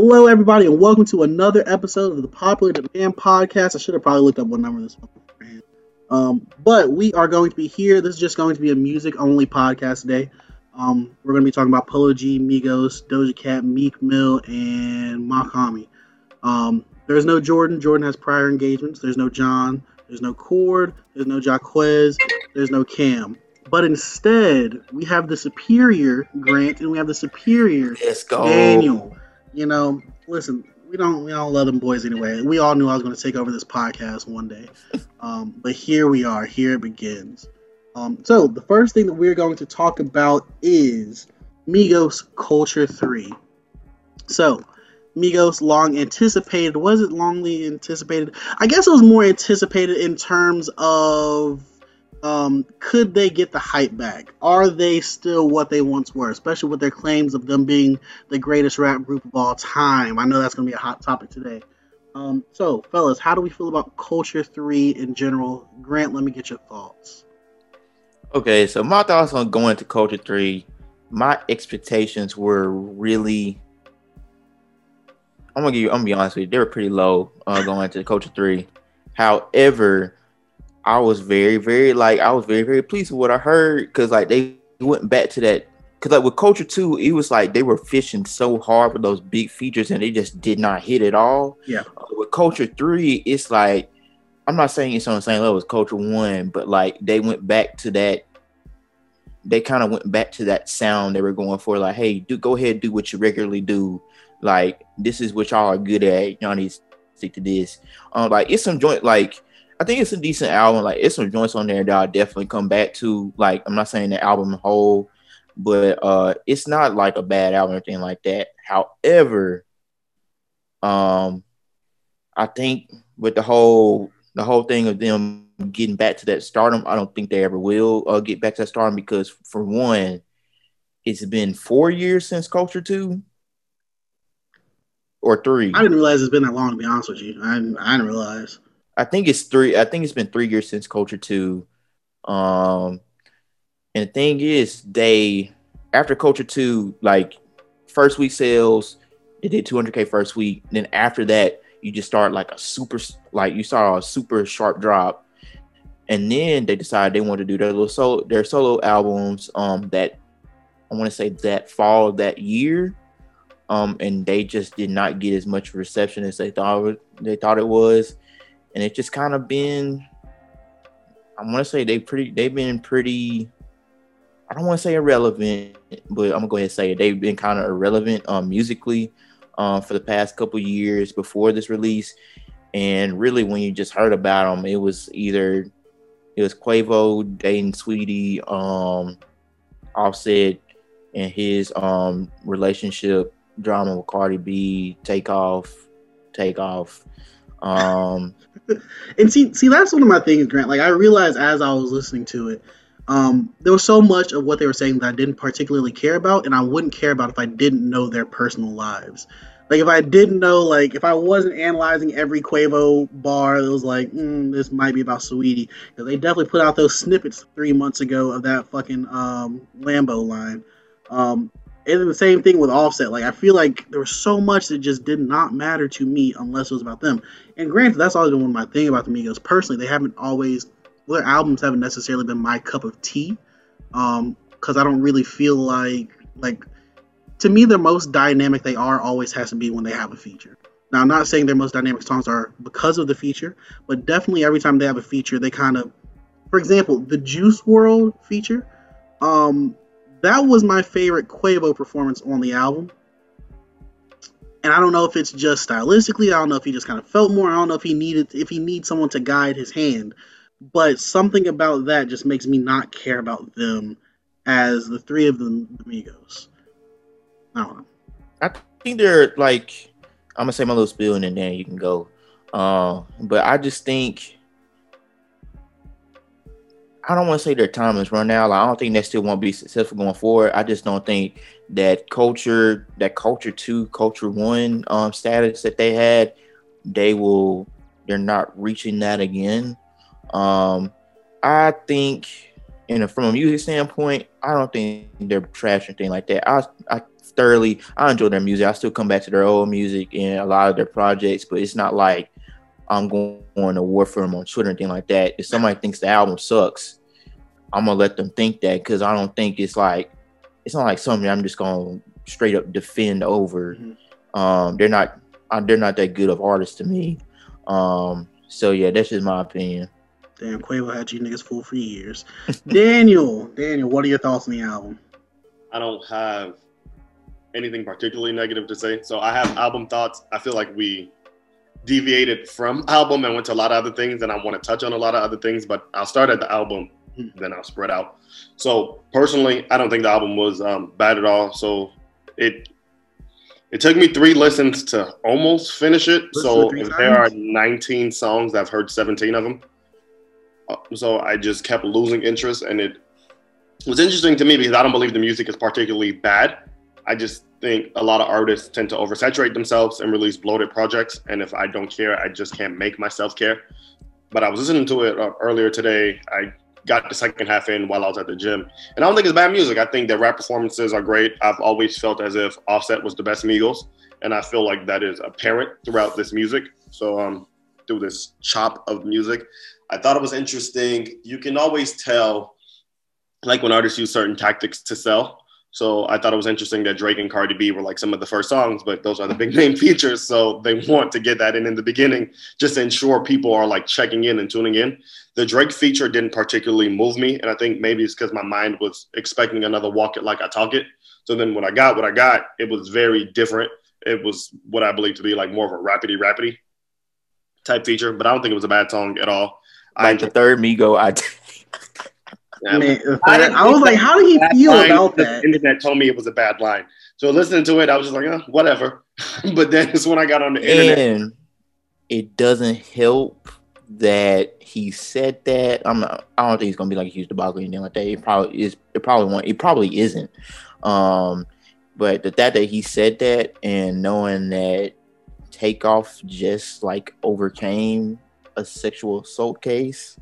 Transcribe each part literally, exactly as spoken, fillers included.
Hello, everybody, and welcome to another episode of the Popular Demand Podcast. I should have probably looked up what number this was beforehand. Um, but we are going to be here. This is just going to be a music-only podcast today. Um, we're going to be talking about Polo G, Migos, Doja Cat, Meek Mill, and Mach-Hommy. Um, there's no Jordan. Jordan has prior engagements. There's no John. There's no Cord. There's no Jaquez. There's no Cam. But instead, we have the superior Grant, and we have the superior Let's go. Daniel. You know, listen, we don't we don't love them boys anyway. We all knew I was going to take over this podcast one day, um, but here we are. Here it begins. Um, so the first thing that we're going to talk about is Migos Culture three. So Migos, long anticipated. Was it longly anticipated? I guess it was more anticipated in terms of Um, could they get the hype back? Are they still what they once were, especially with their claims of them being the greatest rap group of all time? I know that's going to be a hot topic today. Um, so, fellas, how do we feel about Culture three in general? Grant, let me get your thoughts. Okay, so my thoughts on going to Culture three, my expectations were really, I'm going to give you, I'm going to be honest with you, they were pretty low uh, going to Culture three. However, I was very, very, like, I was very, very pleased with what I heard because, like, they went back to that. Because, like, with Culture two, it was like they were fishing so hard for those big features and they just did not hit at all. Yeah. Uh, with Culture three, it's like, I'm not saying it's on the same level as Culture one, but, like, they went back to that. They kind of went back to that sound they were going for. Like, hey, do go ahead, do what you regularly do. Like, this is what y'all are good at. Y'all need to stick to this. Um, like, it's some joint, like, I think it's a decent album. Like, it's some joints on there that I'll definitely come back to. Like, I'm not saying the album whole, but uh, it's not like a bad album or anything like that. However, um, I think with the whole the whole thing of them getting back to that stardom, I don't think they ever will uh, get back to that stardom because, for one, it's been four years since Culture two or three. I didn't realize it's been that long, to be honest with you. I didn't, I didn't realize. I think it's three. I think it's been three years since Culture two. Um, and the thing is, they after Culture two, like first week sales, they did two hundred K first week. Then after that, you just start like a super, like you saw a super sharp drop. And then they decided they wanted to do their little solo, their solo albums. Um, that I want to say that fall that year. Um, and they just did not get as much reception as they thought they thought it was. And it's just kind of been, I want to say they pretty, they've been pretty, I don't want to say irrelevant, but I'm gonna go ahead and say it. They've been kind of irrelevant um, musically um, for the past couple years before this release. And really, when you just heard about them, it was either, it was Quavo, dating Sweetie, um, Offset, and his um, relationship drama with Cardi B, Takeoff, Takeoff. Um, and see, see, that's one of my things, Grant. Like, I realized as I was listening to it, um, there was so much of what they were saying that I didn't particularly care about, and I wouldn't care about if I didn't know their personal lives. Like, if I didn't know, like, if I wasn't analyzing every Quavo bar, it was like, mm, this might be about Sweetie. Because they definitely put out those snippets three months ago of that fucking um, Lambo line. Um, and then the same thing with Offset. Like, I feel like there was so much that just did not matter to me unless it was about them. And granted, that's always been one of my thing about the Migos. Personally, they haven't always, well, their albums haven't necessarily been my cup of tea. Um, because I don't really feel like, like, to me, the most dynamic they are always has to be when they have a feature. Now, I'm not saying their most dynamic songs are because of the feature, but definitely every time they have a feature, they kind of, for example, the Juice world feature, um, that was my favorite Quavo performance on the album. And I don't know if it's just stylistically, I don't know if he just kind of felt more, I don't know if he needed, if he needs someone to guide his hand, but something about that just makes me not care about them as the three of them, the Migos. I don't know. I think they're like, I'm gonna say my little spiel and then you can go. Uh, but I just think, I don't want to say their time is run out. Like, I don't think they still won't be successful going forward. I just don't think that culture, that culture two, culture one um, status that they had, they will, they're not reaching that again. Um, I think, and from a music standpoint, I don't think they're trash or anything like that. I, I thoroughly. I enjoy their music. I still come back to their old music and a lot of their projects, but it's not like I'm going, going to war for them on Twitter or anything like that. If somebody thinks the album sucks, I'm gonna let them think that, because I don't think it's like it's not like something I'm just gonna straight up defend over. Mm-hmm. Um, they're not uh, they're not that good of artists to me. Um, so yeah, that's just my opinion. Damn, Quavo had you niggas fooled for years. Daniel, Daniel, what are your thoughts on the album? I don't have anything particularly negative to say. So I have album thoughts. I feel like we deviated from album and went to a lot of other things, and I want to touch on a lot of other things, but I'll start at the album. Then I'll spread out. So personally, I don't think the album was um, bad at all. So it it took me three listens to almost finish it. Listen so if times. There are nineteen songs, I've heard seventeen of them. Uh, so I just kept losing interest, and it was interesting to me because I don't believe the music is particularly bad. I just think a lot of artists tend to oversaturate themselves and release bloated projects. And if I don't care, I just can't make myself care. But I was listening to it uh, earlier today. I got the second half in while I was at the gym. And I don't think it's bad music. I think the rap performances are great. I've always felt as if Offset was the best Migos. And I feel like that is apparent throughout this music. So um, through this chop of music, I thought it was interesting. You can always tell, like when artists use certain tactics to sell. So I thought it was interesting that Drake and Cardi B were like some of the first songs, but those are the big name features. So they want to get that in in the beginning just to ensure people are like checking in and tuning in. The Drake feature didn't particularly move me. And I think maybe it's because my mind was expecting another Walk It Like I Talk It. So then when I got what I got, it was very different. It was what I believe to be like more of a rapidy rapidy type feature, but I don't think it was a bad song at all. Like I, the third Migo, I Yeah, Man, I, I was like, how do you feel about that? The internet told me it was a bad line. So listening to it, I was just like, oh, whatever. But then it's when I got on the internet. And it doesn't help that he said that. I'm not, I don't think it's gonna be like a huge debacle or anything like that. It probably is. It probably won't. It probably isn't. Um, but the that that he said that, and knowing that Takeoff just like overcame a sexual assault case.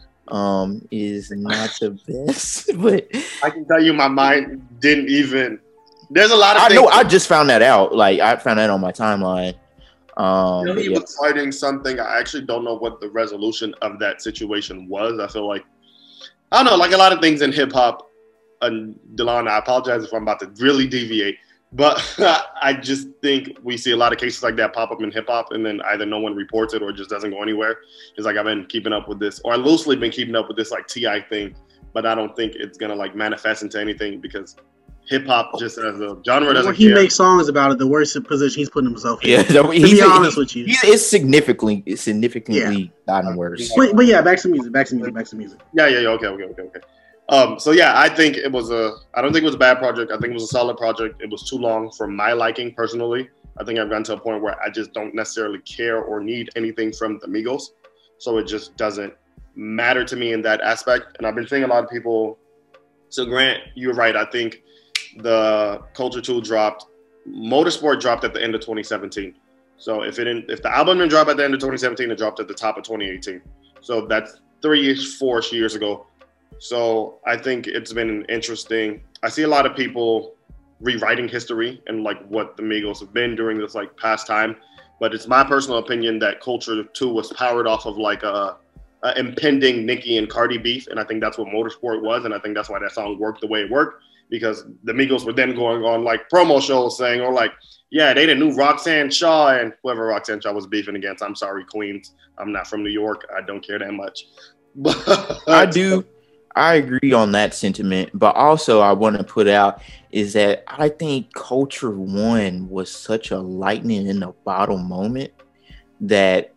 Um, is not the best, but I can tell you my mind didn't even. There's a lot of. I things know. I just found that out. Like I found that on my timeline. Um, you know, he yeah. was fighting something. I actually don't know what the resolution of that situation was. I feel like I don't know. Like a lot of things in hip hop. And Delon, I apologize if I'm about to really deviate, but I just think we see a lot of cases like that pop up in hip hop, and then either no one reports it or it just doesn't go anywhere. It's like I've been keeping up with this, or I loosely been keeping up with this like T I thing, but I don't think it's gonna like manifest into anything because hip hop just as a genre doesn't. When he care. makes songs about it, the worst position he's putting himself in. Yeah, to he's, be honest he, with you, he's, it's significantly, it's significantly yeah. gotten worse. But, but yeah, back to music, back to music, back to music. Yeah, yeah, yeah. Okay, okay, okay, okay. Um, so yeah, I think it was a. I don't think it was a bad project. I think it was a solid project. It was too long for my liking personally. I think I've gotten to a point where I just don't necessarily care or need anything from the Migos, so it just doesn't matter to me in that aspect. And I've been seeing a lot of people. So Grant, you're right. I think the Culture two dropped. Motorsport dropped at the end of twenty seventeen. So if it didn't, if the album didn't drop at the end of twenty seventeen, it dropped at the top of twenty eighteen. So that's three-ish, four-ish years ago. So I think it's been interesting. I see a lot of people rewriting history and like what the Migos have been during this like past time. But it's my personal opinion that Culture two was powered off of like a, a impending Nicki and Cardi beef. And I think that's what Motorsport was. And I think that's why that song worked the way it worked, because the Migos were then going on like promo shows saying, or like, yeah, they the new Roxanne Shaw and whoever Roxanne Shaw was beefing against. I'm sorry, Queens. I'm not from New York. I don't care that much. But I do. I agree on that sentiment, but also I want to put out is that I think Culture One was such a lightning in the bottle moment that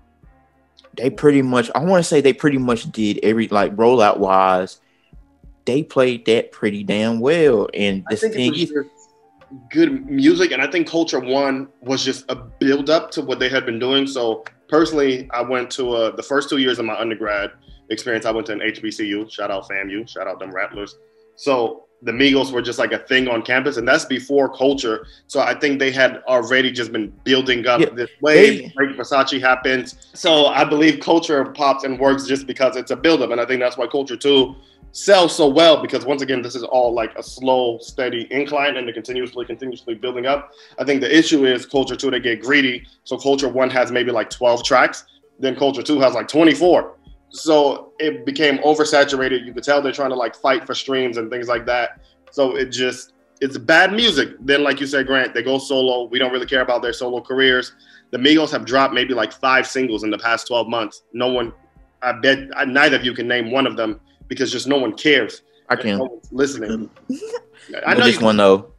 they pretty much, I want to say they pretty much did every, like rollout wise, they played that pretty damn well. And this thing is good music, and I think Culture One was just a build up to what they had been doing. So personally, I went to uh, the first two years of my undergrad experience, I went to an H B C U. Shout out FAMU. Shout out them Rattlers. So the Migos were just like a thing on campus, and that's before Culture. So I think they had already just been building up yeah, this wave. Break Versace happens. So I believe Culture pops and works just because it's a buildup, and I think that's why Culture two sell so well because once again, this is all like a slow, steady incline and they're continuously, continuously building up. I think the issue is Culture two, they get greedy. So Culture one has maybe like twelve tracks. Then Culture two has like twenty-four. So it became oversaturated. You could tell they're trying to like fight for streams and things like that. So it just, it's bad music. Then like you said, Grant, they go solo. We don't really care about their solo careers. The Migos have dropped maybe like five singles in the past twelve months. No one, I bet I, neither of you can name one of them because just no one cares. I can. No one's listening. I know this one though.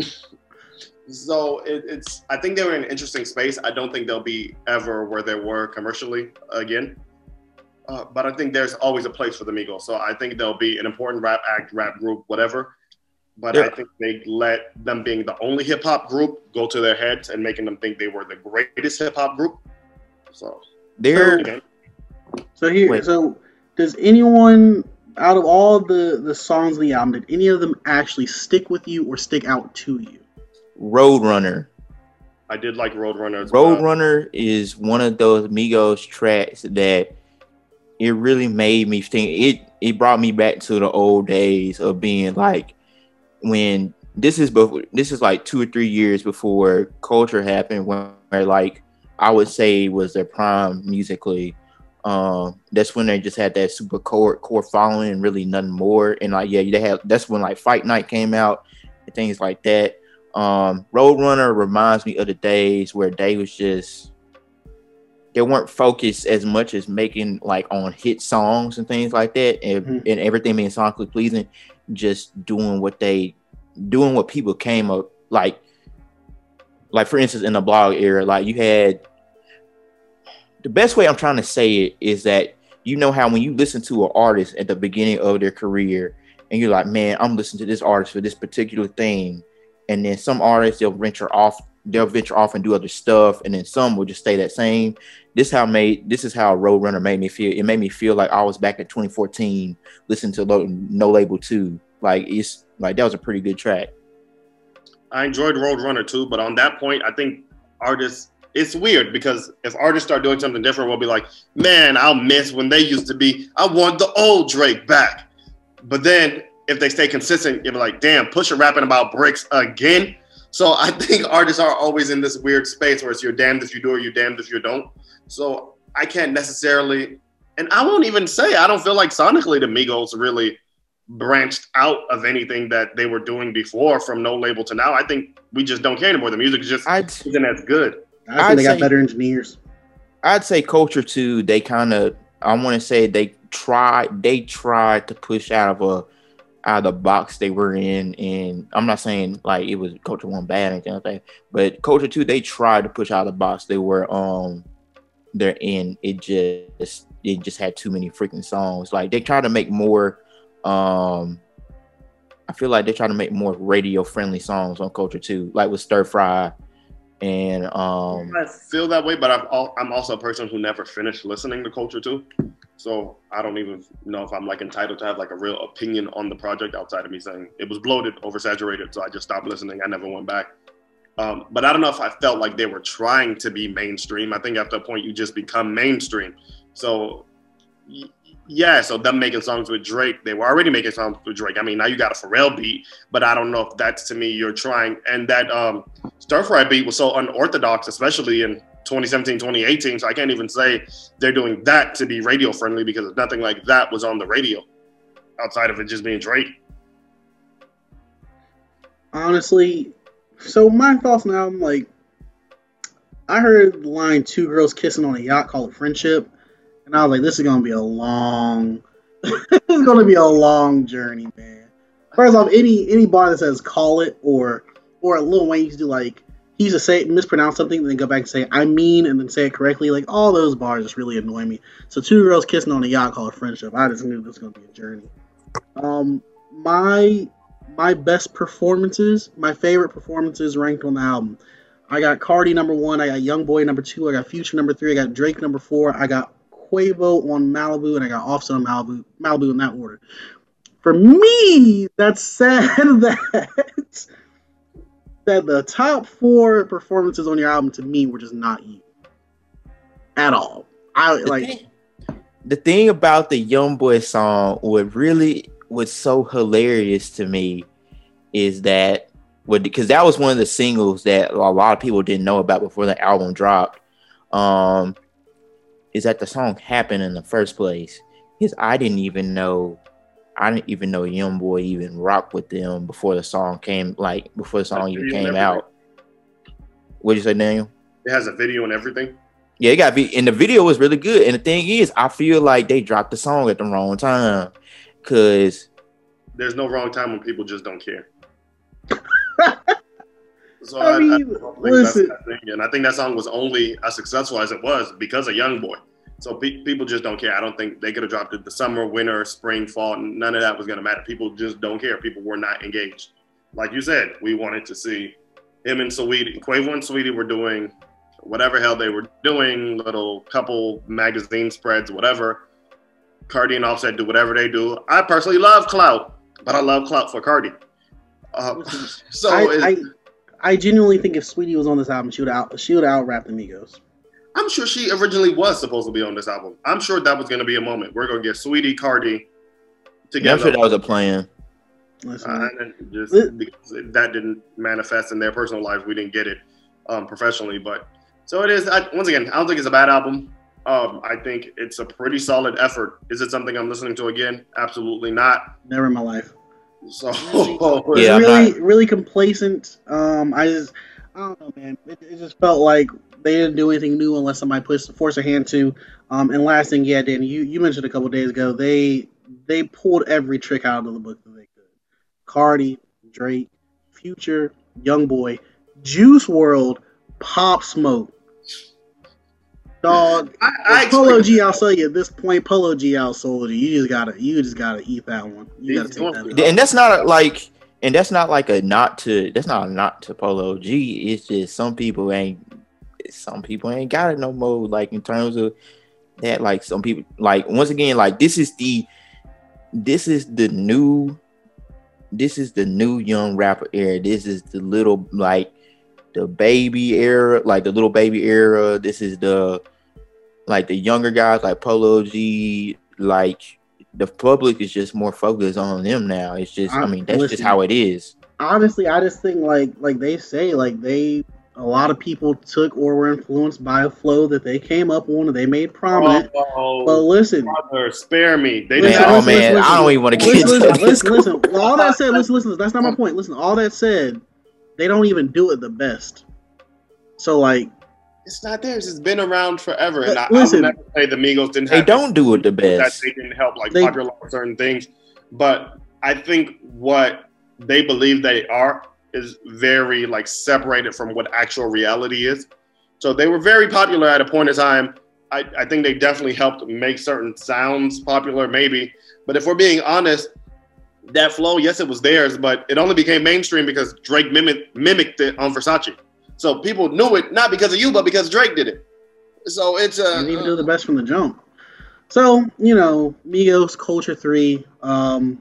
So it, it's, I think they were in an interesting space. I don't think they'll be ever where they were commercially again. Uh, but I think there's always a place for the Migos. So I think they'll be an important rap act, rap group, whatever. But yeah. I think they let them being the only hip hop group go to their heads and making them think they were the greatest hip hop group. So they're so, so here. Wait. So does anyone out of all the the songs on the album, did any of them actually stick with you or stick out to you? Roadrunner. I did like Roadrunner. Roadrunner well. is one of those Migos tracks that it really made me think. It it brought me back to the old days of being like when this is before this is like two or three years before Culture happened, when where like I would say was their prime musically. Um, that's when they just had that super core core following and really nothing more. And like yeah, they had that's when like Fight Night came out and things like that. Um, Roadrunner reminds me of the days where they was just they weren't focused as much as making like on hit songs and things like that, and, mm-hmm. and everything being sonically pleasing, just doing what they doing what people came up like. Like for instance, in the blog era, like you had the best way I'm trying to say it is that you know how when you listen to an artist at the beginning of their career and you're like, man, I'm listening to this artist for this particular thing. And then some artists, they'll venture off, they'll venture off and do other stuff. And then some will just stay that same. This how made this is how Roadrunner made me feel. It made me feel like I was back in twenty fourteen listening to No Label two. Like it's like that was a pretty good track. I enjoyed Roadrunner too, but on that point, I think artists, it's weird because if artists start doing something different, we'll be like, man, I'll miss when they used to be, I want the old Drake back. But then if they stay consistent, you'll be like, damn, Pusha rapping about bricks again. So I think artists are always in this weird space where it's you're damned if you do or you're damned if you don't. So I can't necessarily, and I won't even say, I don't feel like sonically the Migos really branched out of anything that they were doing before from No Label to now. I think we just don't care anymore. The music is just I'd, isn't as good. I think they got say, better engineers. I'd say Culture two, they kind of, I want to say they tried, they tried to push out of a, out of the box they were in. And I'm not saying like it was Culture one bad or anything like that, but Culture two, they tried to push out of the box they were um they're in. It just, it just had too many freaking songs. Like they tried to make more, um, I feel like they try to make more radio friendly songs on Culture two, like with Stir Fry. And um, I feel that way, but I've all, I'm also a person who never finished listening to Culture two, so I don't even know if I'm like entitled to have like a real opinion on the project outside of me saying it was bloated, oversaturated, so I just stopped listening. I never went back. Um, but I don't know if I felt like they were trying to be mainstream. I think after a point you just become mainstream. So y- yeah, so them making songs with Drake, they were already making songs with Drake. I mean, now you got a Pharrell beat, but I don't know if that's, to me, you're trying. And that um, Stir Fry beat was so unorthodox, especially in twenty seventeen, twenty eighteen. So I can't even say they're doing that to be radio friendly because nothing like that was on the radio outside of it just being Drake. Honestly, so my thoughts now, I'm like, I heard the line two girls kissing on a yacht called Friendship. And I was like, this is going to be a long, it's going to be a long journey, man. First off, any any bar that says call it or or Lil Wayne used to do like, he used to say, mispronounce something and then go back and say, I mean, and then say it correctly. Like, all those bars just really annoy me. So two girls kissing on a yacht called Friendship. I just knew this was going to be a journey. Um, my, my best performances, my favorite performances ranked on the album. I got Cardi number one, I got YoungBoy number two, I got Future number three, I got Drake number four, I got Quavo on Malibu, and I got Offset on Malibu, Malibu in that order. For me, that's sad that that the top four performances on your album to me were just not you at all. I the like thing, the thing about the YoungBoy song, what really what's so hilarious to me is that because that was one of the singles that a lot of people didn't know about before the album dropped. Um, is that the song happened in the first place? Because I didn't even know, I didn't even know YoungBoy even rocked with them before the song came, like before the song even came out. What'd you say, Daniel? It has a video and everything. Yeah, it got be, and the video was really good. And the thing is, I feel like they dropped the song at the wrong time, cause there's no wrong time when people just don't care. So I, I, mean, I listen, that's that and I think that song was only as successful as it was because of YoungBoy. So pe- people just don't care. I don't think they could have dropped it the summer, winter, spring, fall. None of that was going to matter. People just don't care. People were not engaged. Like you said, we wanted to see him and Saweetie. Quavo and Saweetie were doing whatever hell they were doing, little couple magazine spreads, whatever. Cardi and Offset do whatever they do. I personally love clout, but I love clout for Cardi. Uh, so I, I, I genuinely think if Saweetie was on this album, she would out she would out rap the Migos. I'm sure she originally was supposed to be on this album. I'm sure that was going to be a moment. We're going to get Saweetie, Cardi together. Yeah, I'm sure that was a plan. Uh, and just because that didn't manifest in their personal lives, we didn't get it um, professionally. But so it is. I, once again, I don't think it's a bad album. Um, I think it's a pretty solid effort. Is it something I'm listening to again? Absolutely not. Never in my life. So yeah, really, not... really complacent. Um, I just, I don't know, man. It, it just felt like they didn't do anything new unless somebody pushed, forced their hand to. Um, and last thing, yeah, Dan, you, you mentioned a couple days ago, they they pulled every trick out of the book that they could. Cardi, Drake, Future, YoungBoy, Juice world, Pop Smoke. Dog, I, I Polo G outsold you at this point. Polo G outsold you. You just gotta, you just gotta eat that one. You gotta take that. And that's not a, like, and that's not like a not to. That's not a not to Polo G. It's just some people ain't. Some people ain't got it no more. Like in terms of that, like some people, like once again, like this is the, this is the new, this is the new young rapper era. This is the little like the baby era, like the little baby era. This is the like the younger guys like Polo G, like the public is just more focused on them now. It's just, I, I mean, that's listen, just how it is. Honestly, I just think like like they say, like they a lot of people took or were influenced by a flow that they came up on and they made prominent. Oh, but listen, brother, spare me. They listen, didn't. Oh listen, man, listen, I don't even want to get listen, into listen, listen, listen, listen. All that said, listen, listen. That's not my point. Listen, all that said, they don't even do it the best. So like. It's not theirs. It's been around forever. And I, listen, I would never say the Migos didn't they have don't do it the best. That they didn't help like they, popularize certain things. But I think what they believe they are is very like separated from what actual reality is. So they were very popular at a point in time. I, I think they definitely helped make certain sounds popular, maybe. But if we're being honest, that flow, yes, it was theirs, but it only became mainstream because Drake mimicked, mimicked it on Versace. So people knew it not because of you, but because Drake did it. So it's a. Uh, didn't even do the best from the jump. So you know, Migos Culture Three. Um,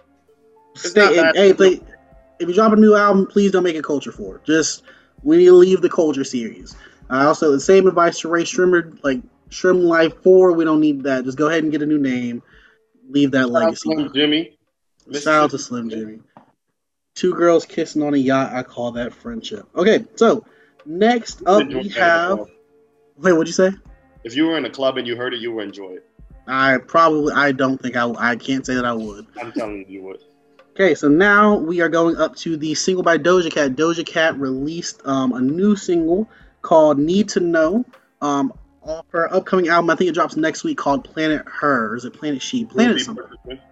stay, if, hey, if, they, if you drop a new album, please don't make it Culture Four. Just we need to leave the Culture series. Uh, also, the same advice to Ray Shrimmer, like Shrimmer Life Four. We don't need that. Just go ahead and get a new name. Leave that legacy. Shout out to Jimmy. Shout out to Slim Jimmy. Two girls kissing on a yacht. I call that friendship. Okay, so next up we have. Wait, what'd you say? If you were in a club and you heard it, you would enjoy it. I probably. I don't think I. I can't say that I would. I'm telling you, you would. Okay, so now we are going up to the single by Doja Cat. Doja Cat released um, a new single called "Need to Know." Um, off her upcoming album, I think it drops next week, called "Planet Her." Or is it Planet She? Planet something.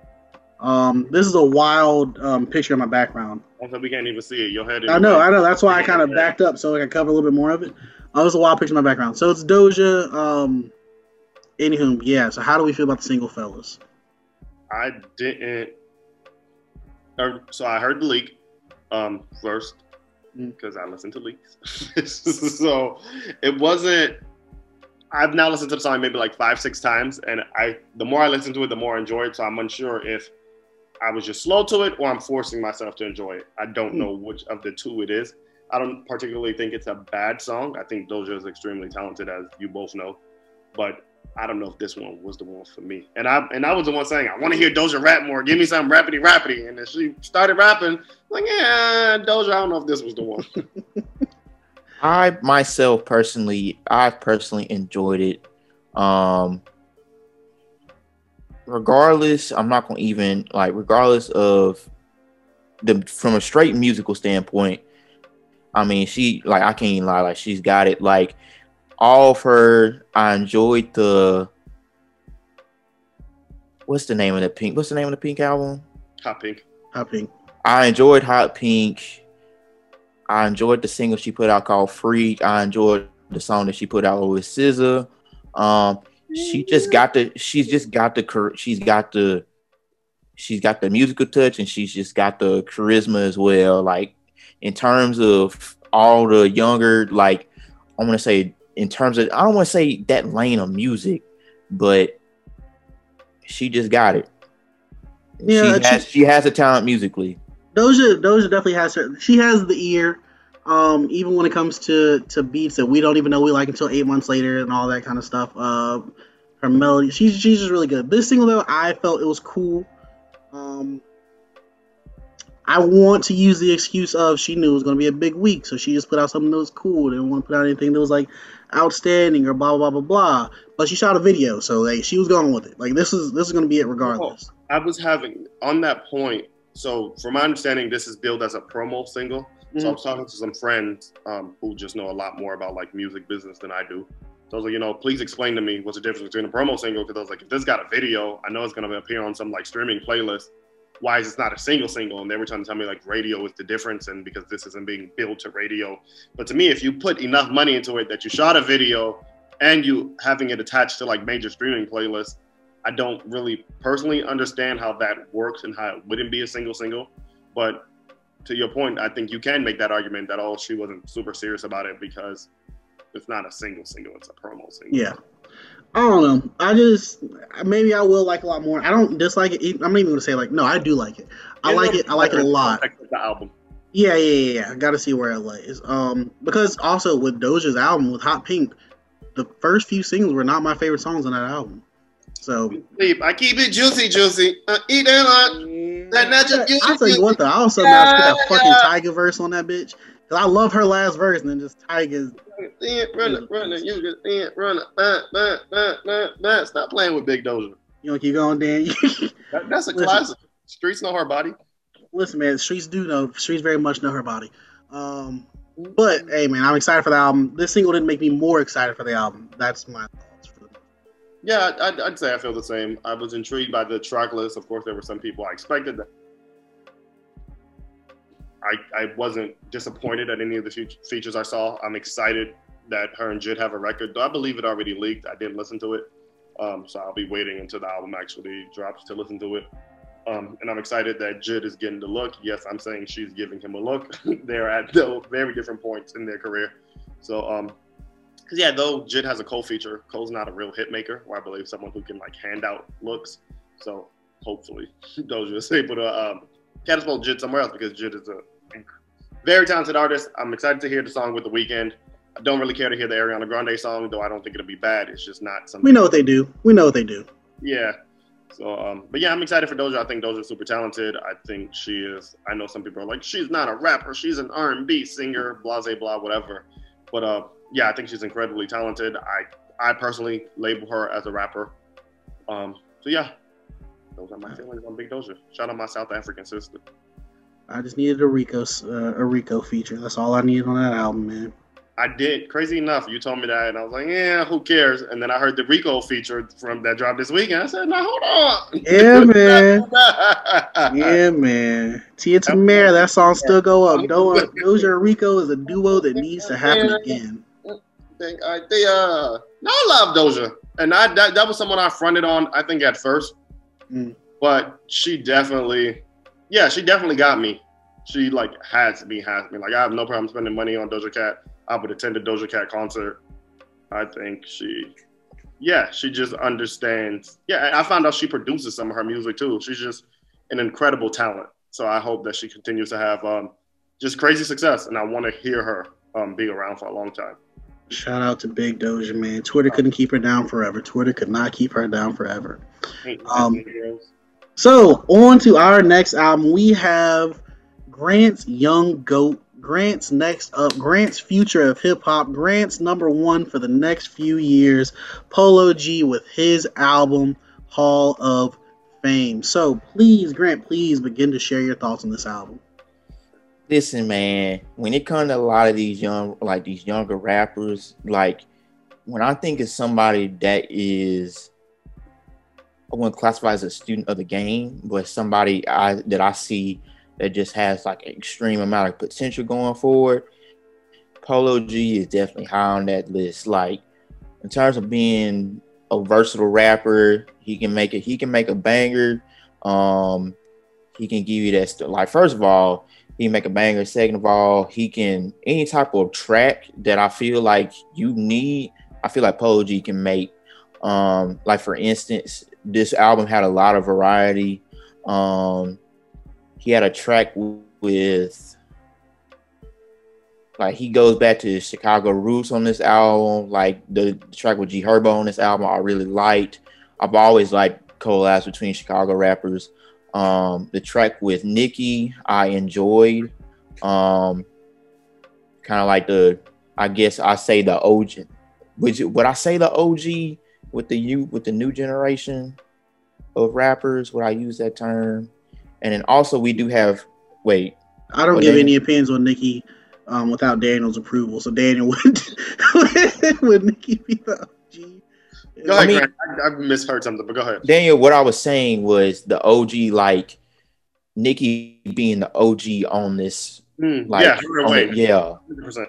Um, this is a wild um, picture of my background. Also, we can't even see it. Your head. I know, I know. That's why I kind of backed up so I could cover a little bit more of it. Oh, it's a wild picture of my background. So it's Doja. Um, anywho, yeah. So how do we feel about the single, fellas? I didn't. Or, so I heard the leak um, first because I listened to leaks. So it wasn't. I've now listened to the song maybe like five, six times, and I the more I listen to it, the more I enjoy it. So I'm unsure if I was just slow to it or I'm forcing myself to enjoy it. I don't know which of the two it is. I don't particularly think it's a bad song. I think Doja is extremely talented, as you both know. But I don't know if this one was the one for me. And I and I was the one saying, I want to hear Doja rap more. Give me some rappity rappity. And then she started rapping. Like, yeah, Doja, I don't know if this was the one. I myself personally, I personally enjoyed it. Um, regardless, I'm not gonna even like, regardless of the from a straight musical standpoint. I mean, she like I can't even lie, like she's got it. Like all of her, I enjoyed the. What's the name of the Pink? What's the name of the Pink album? Hot Pink. Hot Pink. I enjoyed Hot Pink. I enjoyed the single she put out called Freak. I enjoyed the song that she put out with S Z A. Um, she just got the. She's just got the. She's got the. She's got the musical touch, and she's just got the charisma as well. Like in terms of all the younger, like I want to say, in terms of, I don't want to say that lane of music, but she just got it. Yeah, she has. She, she has a talent musically. Doja, Doja definitely has her. She has the ear. Um, even when it comes to, to beats that we don't even know we like until eight months later and all that kind of stuff. Uh, her melody, she's she's just really good. This single though, I felt it was cool. Um, I want to use the excuse of she knew it was going to be a big week, so she just put out something that was cool. Didn't want to put out anything that was like outstanding or blah blah blah blah blah. But she shot a video, so like she was going with it. Like this is this is going to be it regardless. I was having on that point. So from my understanding, this is billed as a promo single. Mm-hmm. So I was talking to some friends um, who just know a lot more about like music business than I do. So I was like, you know, please explain to me what's the difference between a promo single? Because I was like, if this got a video, I know it's going to appear on some like streaming playlist. Why is this not a single single? And they were trying to tell me like radio is the difference, and because this isn't being billed to radio. But to me, if you put enough money into it that you shot a video and you having it attached to like major streaming playlists, I don't really personally understand how that works and how it wouldn't be a single single. But to your point, I think you can make that argument that, oh, she wasn't super serious about it because it's not a single single, it's a promo single. Yeah. I don't know. I just, maybe I will like a lot more. I don't dislike it. I'm not even going to say like, no, I do like it. I yeah, like it. I like it a lot. The album. Yeah, yeah, yeah, yeah. I got to see where it lays. Um, because also with Doja's album, with Hot Pink, the first few singles were not my favorite songs on that album. So I keep it juicy, juicy. Uh, eat that lot. That natural juicy. I'll tell you what though, I also now put that fucking Tyga verse on that bitch. Cause I love her last verse, and then just Tyga's. Run it, run it, you just run it, bah, bah, bah, bah, bah. Stop playing with Big Doja. You want to keep going, Dan? that, that's a listen, classic. Streets know her body. Listen, man, streets do know. Streets very much know her body. Um, but hey, man, I'm excited for the album. This single didn't make me more excited for the album. That's my thoughts for the Yeah, I'd, I'd say I feel the same. I was intrigued by the track list. Of course, there were some people I expected that. I, I wasn't disappointed at any of the features I saw. I'm excited that her and Jid have a record, though I believe it already leaked. I didn't listen to it, um, so I'll be waiting until the album actually drops to listen to it. Um, and I'm excited that Jid is getting the look. Yes, I'm saying she's giving him a look. They're at the very different points in their career. So, um, because yeah, though Jid has a Cole feature, Cole's not a real hit maker, or I believe someone who can like hand out looks. So hopefully Doja is able to um, catapult Jid somewhere else, because Jid is a very talented artist. I'm excited to hear the song with The Weeknd. I don't really care to hear the Ariana Grande song, though I don't think it'll be bad. It's just not something. We know what they do. We know what they do. Yeah. So, um, but yeah, I'm excited for Doja. I think Doja's super talented. I think she is. I know some people are like, she's not a rapper. She's an R and B singer, blah, blah, blah, whatever. But uh, yeah, I think she's incredibly talented. I, I personally label her as a rapper. Um, so yeah, those are my feelings on Big Doja. Shout out my South African sister. I just needed a Rico, uh, a Rico feature. That's all I needed on that album, man. I did. Crazy enough, you told me that, and I was like, yeah, who cares? And then I heard the Rico feature from that dropped this weekend. I said, no, hold on. Yeah, man. yeah, man. Tia Tamara, that song still go up. Doja, Doja and Rico is a duo that needs to happen again. Think I, they, uh, no, I love Doja, and I that, that was someone I fronted on, I think, at first, mm. but she definitely, yeah, she definitely got me. She like has me, has me. Like I have no problem spending money on Doja Cat. I would attend a Doja Cat concert. I think she, yeah, she just understands. Yeah, I found out she produces some of her music too. She's just an incredible talent. So I hope that she continues to have um, just crazy success, and I want to hear her um, be around for a long time. Shout out to Big Doja, man. Twitter couldn't keep her down forever. Twitter could not keep her down forever. Um, so on to our next album. We have Grant's Young Goat. Grant's next up. Grant's future of hip hop. Grant's number one for the next few years. Polo G with his album Hall of Fame. So please, Grant, please begin to share your thoughts on this album. Listen, man, when it comes to a lot of these young, like these younger rappers, like when I think of somebody that is, I wouldn't classify as a student of the game, but somebody I that I see that just has like an extreme amount of potential going forward, Polo G is definitely high on that list. Like in terms of being a versatile rapper, he can make it. He can make a banger. Um, he can give you that stuff. Like first of all, he can make a banger. Second of all, he can any type of track that I feel like you need. I feel like Polo G can make. Um, like for instance, this album had a lot of variety. Um, he had a track with, like he goes back to Chicago roots on this album. Like the, the track with G Herbo on this album, I really liked. I've always liked collabs between Chicago rappers. Um, the track with Nicki, I enjoyed. Um, kind of like the, I guess I say the O G. Which would I say the O G with the you with the new generation of rappers? Would I use that term? And then also we do have. Wait, I don't give Daniel? any opinions on Nicki um, without Daniel's approval. So Daniel would would Nicki be the O G? Go ahead, I mean, I, I misheard something, but go ahead. Daniel, what I was saying was the O G, like Nicki being the O G on this. Mm, like, yeah, on the, yeah. one hundred percent.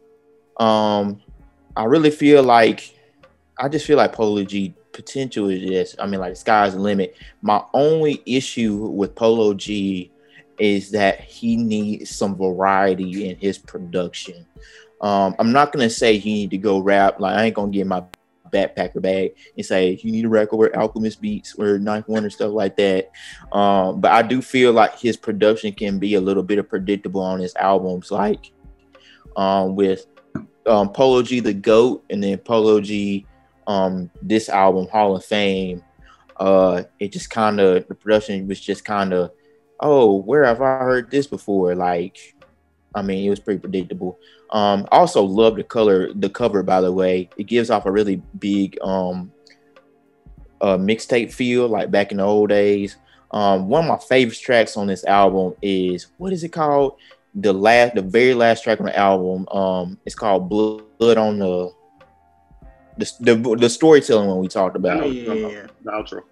Um, I really feel like, I just feel like Polo G potential is just, I mean, like the sky's the limit. My only issue with Polo G is that he needs some variety in his production. Um, I'm not going to say he need to go rap. Like, I ain't going to get my backpacker bag and say you need to record where Alchemist beats or Ninth Wonder, stuff like that. Um, but I do feel like his production can be a little bit of predictable on his albums, like um, with um, Polo G the GOAT and then Polo G um, this album Hall of Fame. Uh, it just kind of, the production was just kind of, oh, where have I heard this before? Like, I mean, it was pretty predictable. Um, I also love the color, the cover, by the way. It gives off a really big um, uh, mixtape feel, like back in the old days. Um, one of my favorite tracks on this album is, what is it called? The last, the very last track on the album. Um, it's called Blood on the, the, the, the storytelling one we talked about. Yeah, yeah, yeah. The outro.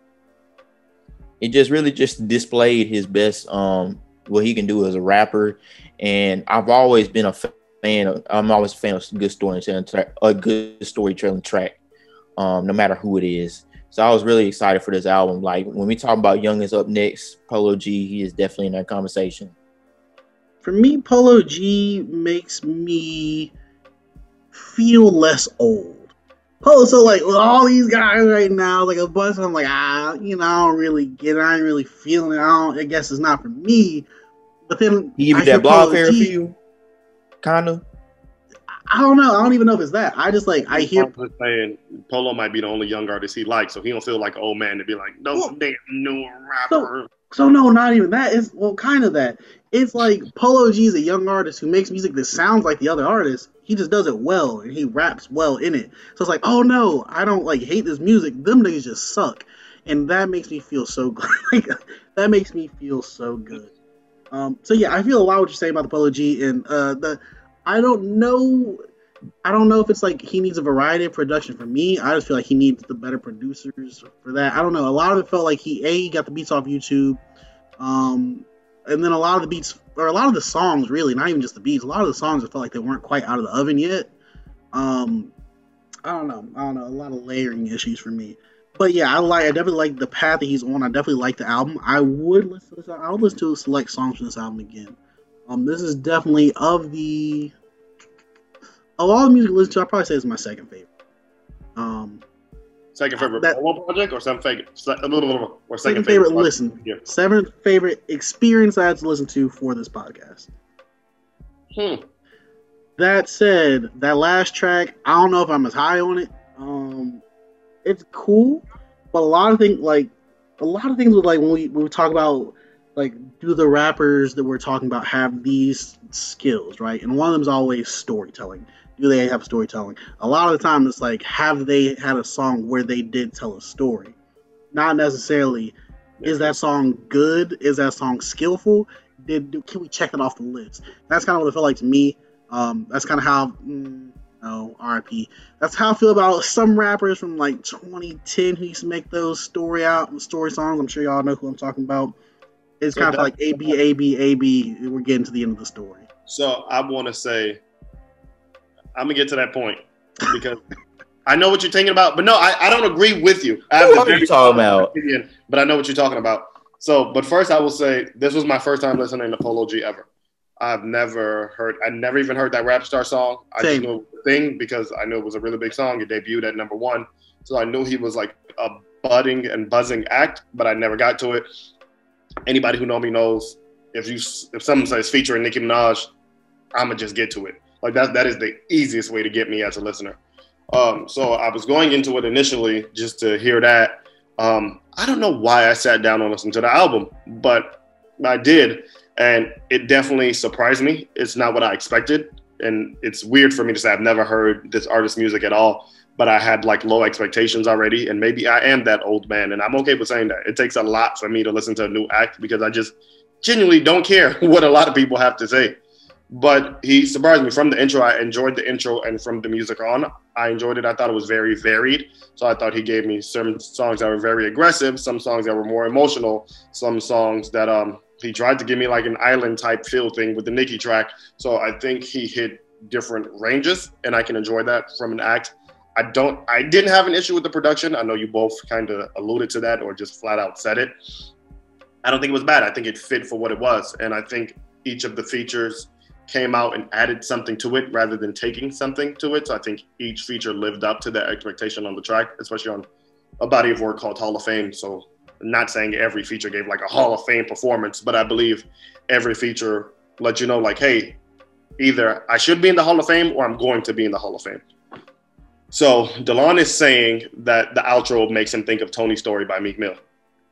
It just really just displayed his best, um, what he can do as a rapper. And I've always been a fan of, I'm always a fan of good storytelling track, a good storytelling track, um, no matter who it is. So I was really excited for this album. Like when we talk about Young is up next, Polo G, he is definitely in that conversation. For me, Polo G makes me feel less old. Polo, so like with all these guys right now, like a bunch of them, like ah, you know, I don't really get it. I ain't really feeling it. I don't. I guess it's not for me. But then he give you that blog fair feel, kind of. I don't know. I don't even know if it's that. I just like I hear saying Polo might be the only young artist he likes, so he don't feel like an old man to be like, no well, damn new rapper. So, so no, not even that. It's well, kind of that. It's like Polo G is a young artist who makes music that sounds like the other artists. He just does it well, and he raps well in it. So it's like, oh no, I don't like hate this music. Them niggas just suck, and that makes me feel so good. Like, that makes me feel so good. Um, so yeah, I feel a lot what you're saying about the Polo G, and uh, the I don't know, I don't know if it's like he needs a variety of production. For me, I just feel like he needs the better producers for that. I don't know. A lot of it felt like he a he got the beats off YouTube, um, and then a lot of the beats or a lot of the songs, really, not even just the beats. A lot of the songs, I felt like they weren't quite out of the oven yet. Um, I don't know. I don't know. A lot of layering issues for me. But yeah, I like. I definitely like the path that he's on. I definitely like the album. I would listen to this. I would listen to select songs from this album again. Um, this is definitely of the of all the music I listen to, I probably say it's my second favorite. Um, second favorite that, Polo project or second favorite or second, second favorite, favorite listen. Yeah. Seventh favorite experience I had to listen to for this podcast. Hmm. That said, that last track, I don't know if I'm as high on it. Um, it's cool, but a lot of things like a lot of things with like when we when we talk about like do the rappers that we're talking about have these skills, right? And one of them is always storytelling. Do they have storytelling? A lot of the time, it's like have they had a song where they did tell a story? Not necessarily. Is that song good? Is that song skillful? Did can we check it off the list? That's kind of what it felt like to me. Um, that's kind of how. Mm, oh, R I P. That's how I feel about some rappers from like twenty ten who used to make those story out story songs. I'm sure y'all know who I'm talking about. It's So kind of that- like A B A B A B. We're getting to the end of the story. So I want to say, I'm gonna get to that point because I know what you're thinking about, but no, I, I don't agree with you. I have What a are very you talking strong about? opinion, but I know what you're talking about. So, but first, I will say this was my first time listening to Polo G ever. I've never heard, I never even heard that Rap Star song. I Same. just knew it was a thing because I knew it was a really big song. It debuted at number one, so I knew he was like a budding and buzzing act, but I never got to it. Anybody who know me knows if you if someone says featuring Nicki Minaj, I'ma just get to it. Like that that is the easiest way to get me as a listener. Um, so I was going into it initially just to hear that. Um, I don't know why I sat down and listened to the album, but I did, and it definitely surprised me. It's not what I expected, and it's weird for me to say I've never heard this artist's music at all, but I had like low expectations already, and maybe I am that old man, and I'm okay with saying that. It takes a lot for me to listen to a new act because I just genuinely don't care what a lot of people have to say. But he surprised me from the intro. I enjoyed the intro, and from the music on, I enjoyed it. I thought it was very varied. So I thought he gave me some songs that were very aggressive, some songs that were more emotional, some songs that um he tried to give me like an island type feel thing with the Nicki track. So I think he hit different ranges, and I can enjoy that from an act. I don't. I didn't have an issue with the production. I know you both kind of alluded to that or just flat out said it. I don't think it was bad. I think it fit for what it was, and I think each of the features came out and added something to it rather than taking something to it. So I think each feature lived up to the expectation on the track, especially on a body of work called Hall of Fame. So I'm not saying every feature gave like a Hall of Fame performance, but I believe every feature let you know like, hey, either I should be in the Hall of Fame or I'm going to be in the Hall of Fame. So Delon is saying that the outro makes him think of Tony's Story by Meek Mill.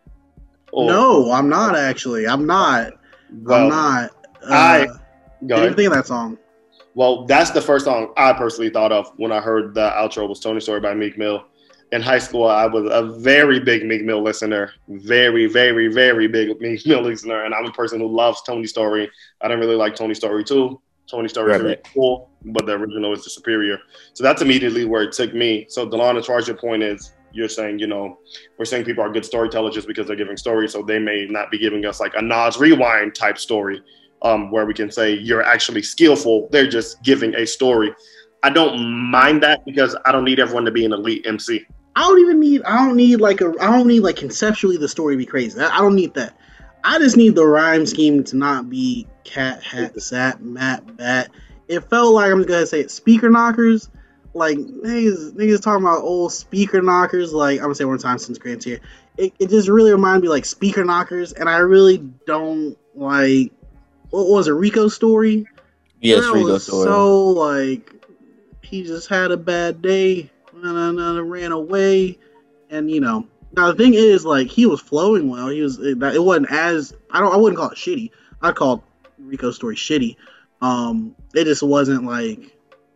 Or, No, I'm not actually. I'm not. well, I'm not. Uh, I- Go didn't ahead. even think of that song. Well, that's the first song I personally thought of when I heard the outro was Tony's Story by Meek Mill. In high school, I was a very big Meek Mill listener, very, very, very big Meek Mill listener, and I'm a person who loves Tony's Story. I didn't really like Tony's Story two. Tony's Story is Right, really right. cool, but the original is the superior. So that's immediately where it took me. So Delon, as far as your point is, you're saying, you know, we're saying people are good storytellers just because they're giving stories, so they may not be giving us like a Nas Rewind type story. Um, where we can say you're actually skillful. They're just giving a story. I don't mind that because I don't need everyone to be an elite M C. I don't even need. I don't need like a. I don't need like conceptually the story to be crazy. I, I don't need that. I just need the rhyme scheme to not be cat, hat, sat, mat, bat. It felt like I'm just gonna say it, speaker knockers. Like niggas, niggas talking about old speaker knockers. Like I'm gonna say it one time since Grant's here. It, it just really reminded me like speaker knockers, and I really don't like. What was it, Rico's story? Yes, that Rico was story. so like he just had a bad day and, and ran away, and you know. Now the thing is, like he was flowing well. He was. It, it wasn't as I don't. I wouldn't call it shitty. I'd call Rico's story shitty. Um, it just wasn't like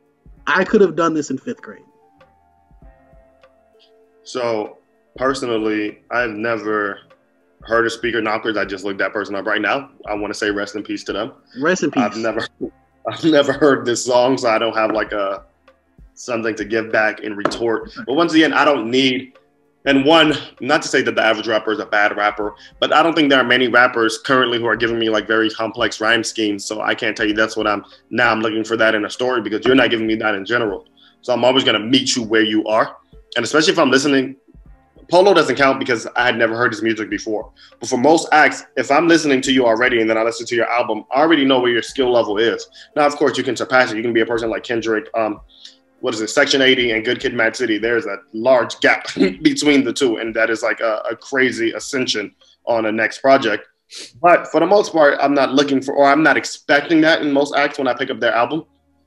I could have done this in fifth grade. So personally, I've never heard of speaker knockers. I just looked that person up right now. I want to say rest in peace to them. Rest in peace. I've never, I've never heard this song, so I don't have like a something to give back in retort. But once again, I don't need. And one, not to say that the average rapper is a bad rapper, but I don't think there are many rappers currently who are giving me like very complex rhyme schemes. So I can't tell you that's what I'm now. I'm looking for that in a story because you're not giving me that in general. So I'm always gonna meet you where you are, and especially if I'm listening. Polo doesn't count because I had never heard his music before. But for most acts, if I'm listening to you already and then I listen to your album, I already know where your skill level is. Now, of course, you can surpass it. You can be a person like Kendrick, um, what is it, Section eighty and Good Kid, Mad City. There's a large gap between the two, and that is like a, a crazy ascension on a next project. But for the most part, I'm not looking for, or I'm not expecting that in most acts when I pick up their album.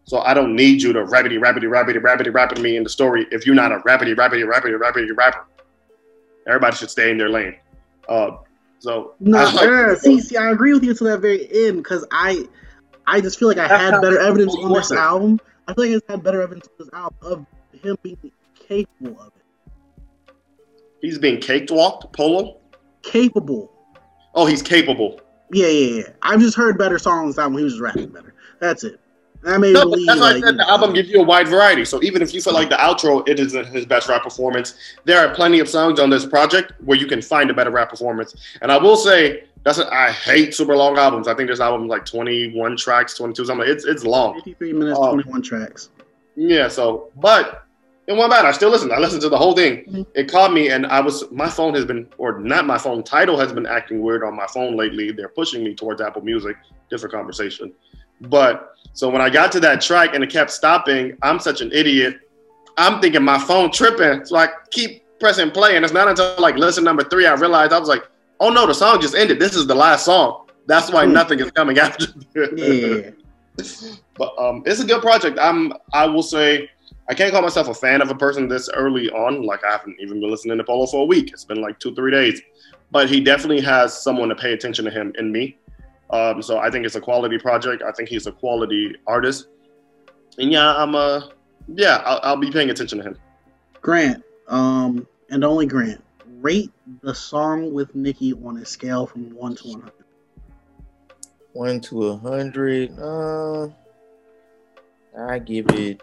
So I don't need you to rapidy, rapidy, rapidy, rapidy, rapidy me in the story if you're not a rapidy, rapidy, rapidy, rapidy rapper. Everybody should stay in their lane. Uh, so no, I like, uh, see, see, I agree with you to that very end because I, I just feel like I had better evidence on this album. I feel like I had better evidence on this album of him being capable of it. He's being caked walked, Polo. Capable. Oh, he's capable. Yeah, yeah, yeah. I've just heard better songs on this album. He was just rapping better. That's it. I may no, believe, that's why like, I said the album gives you a wide variety. So even if you feel like the outro it isn't his best rap performance, there are plenty of songs on this project where you can find a better rap performance. And I will say that's a, I hate super long albums. I think this album is like twenty-one tracks, twenty-two something. It's it's long. fifty-three minutes, um, twenty-one tracks. Yeah. So, but it wasn't bad. I still listened. I listened to the whole thing. Mm-hmm. It caught me, and I was my phone has been, or not my phone. Tidal has been acting weird on my phone lately. They're pushing me towards Apple Music. Different conversation. But so when I got to that track and it kept stopping, I'm such an idiot. I'm thinking my phone tripping. So I keep pressing play. And it's not until like listen number three, I realized I was like, oh no, the song just ended. This is the last song. That's why nothing is coming after this. Yeah. But um, it's a good project. I'm, I will say, I can't call myself a fan of a person this early on. Like I haven't even been listening to Polo for a week. It's been like two, three days. But he definitely has someone to pay attention to him in me. Um, so I think it's a quality project. I think he's a quality artist. And yeah, I'm a, yeah, I'll, I'll be paying attention to him. Grant, um, and only Grant, rate the song with Nicki on a scale from one to one hundred. One to a hundred. Uh, I give it.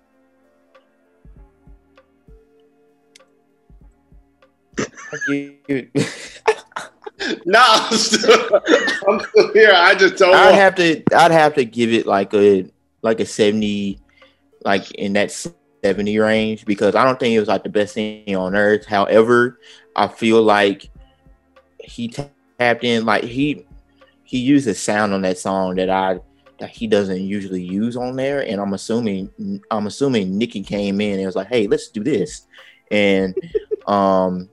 I give it. No, I'm still, I'm still here. I just don't. I'd have to. I'd have to give it like a like a seventy, like in that seventy range, because I don't think it was like the best thing on earth. However, I feel like he tapped in, like he he used a sound on that song that I that he doesn't usually use on there, and I'm assuming I'm assuming Nicki came in and was like, "Hey, let's do this," and um.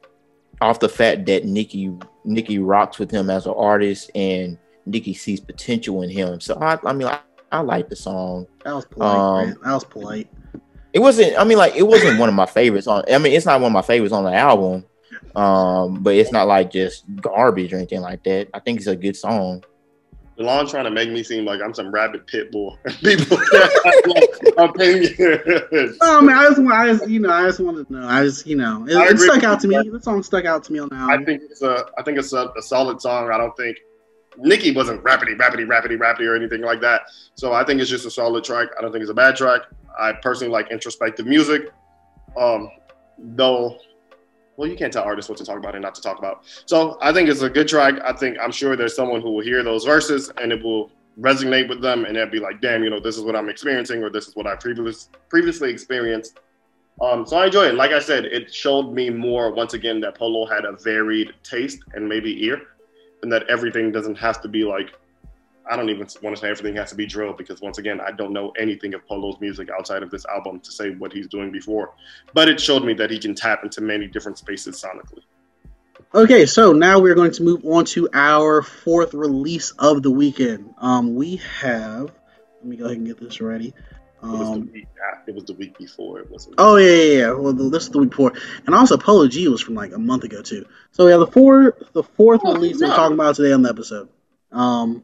off the fact that Nicki Nicki rocks with him as an artist and Nicki sees potential in him. So I I mean I, I like the song. That was polite, um, man. That was polite. It wasn't I mean like it wasn't one of my favorites on I mean it's not one of my favorites on the album. Um, but it's not like just garbage or anything like that. I think it's a good song. DeLon trying to make me seem like I'm some rabid pit bull. People like opinions. Oh man, I just want, I just, you know, I just wanted to know. I just, you know, it, it stuck out to me. The song stuck out to me on the album. I think it's a, I think it's a, a solid song. I don't think Nicki wasn't rapidy, rapidy, rapidy, rapidy or anything like that. So I think it's just a solid track. I don't think it's a bad track. I personally like introspective music. Um, though. Well, you can't tell artists what to talk about and not to talk about. So I think it's a good track. I think I'm sure there's someone who will hear those verses and it will resonate with them and they'll be like, damn, you know, this is what I'm experiencing or this is what I previous, previously experienced. Um, so I enjoy it. Like I said, it showed me more, once again, that Polo had a varied taste and maybe ear and that everything doesn't have to be like, I don't even want to say everything has to be drill because once again, I don't know anything of Polo's music outside of this album to say what he's doing before. But it showed me that he can tap into many different spaces sonically. Okay, so now we're going to move on to our fourth release of the weekend. Um, we have, let me go ahead and get this ready. Um, it, was the week, it was the week before. It wasn't. Oh yeah, yeah, yeah. Well, this is the week before, and also Polo G was from like a month ago too. So we have the four, the fourth oh, release no. we're talking about today on the episode. Um.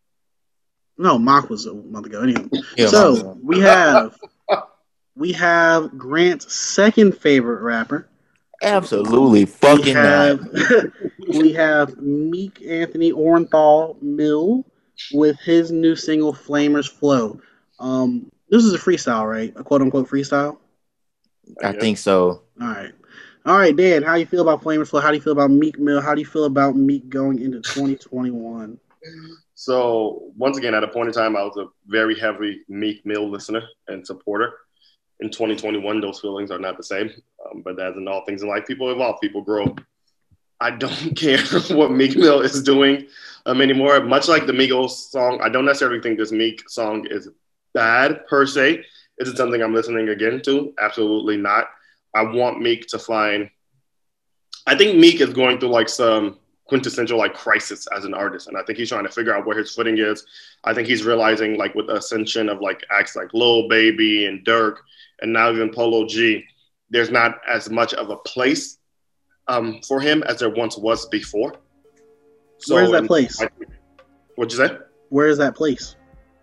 No, Mock was a month ago. Anyway, yeah, so we have we have Grant's second favorite rapper. Absolutely fucking we have, we have Meek Anthony Orenthal Mill with his new single "Flamers Flow." Um, this is a freestyle, right? A quote unquote freestyle. I think so. All right, all right, Dan. How do you feel about Flamers Flow? How do you feel about Meek Mill? How do you feel about Meek going into twenty twenty-one? So once again, at a point in time, I was a very heavy Meek Mill listener and supporter. In twenty twenty-one, those feelings are not the same. Um, but as in all things in life, people evolve, people grow. I don't care what Meek Mill is doing um, anymore. Much like the Migos song, I don't necessarily think this Meek song is bad per se. Is it something I'm listening again to? Absolutely not. I want Meek to find. I think Meek is going through like some quintessential like crisis as an artist, and I think he's trying to figure out where his footing is. I think he's realizing like with the ascension of like acts like Lil Baby and Durk, and now even Polo G, there's not as much of a place um, for him as there once was before. So, Where's that place? I, what'd you say? Where is that place?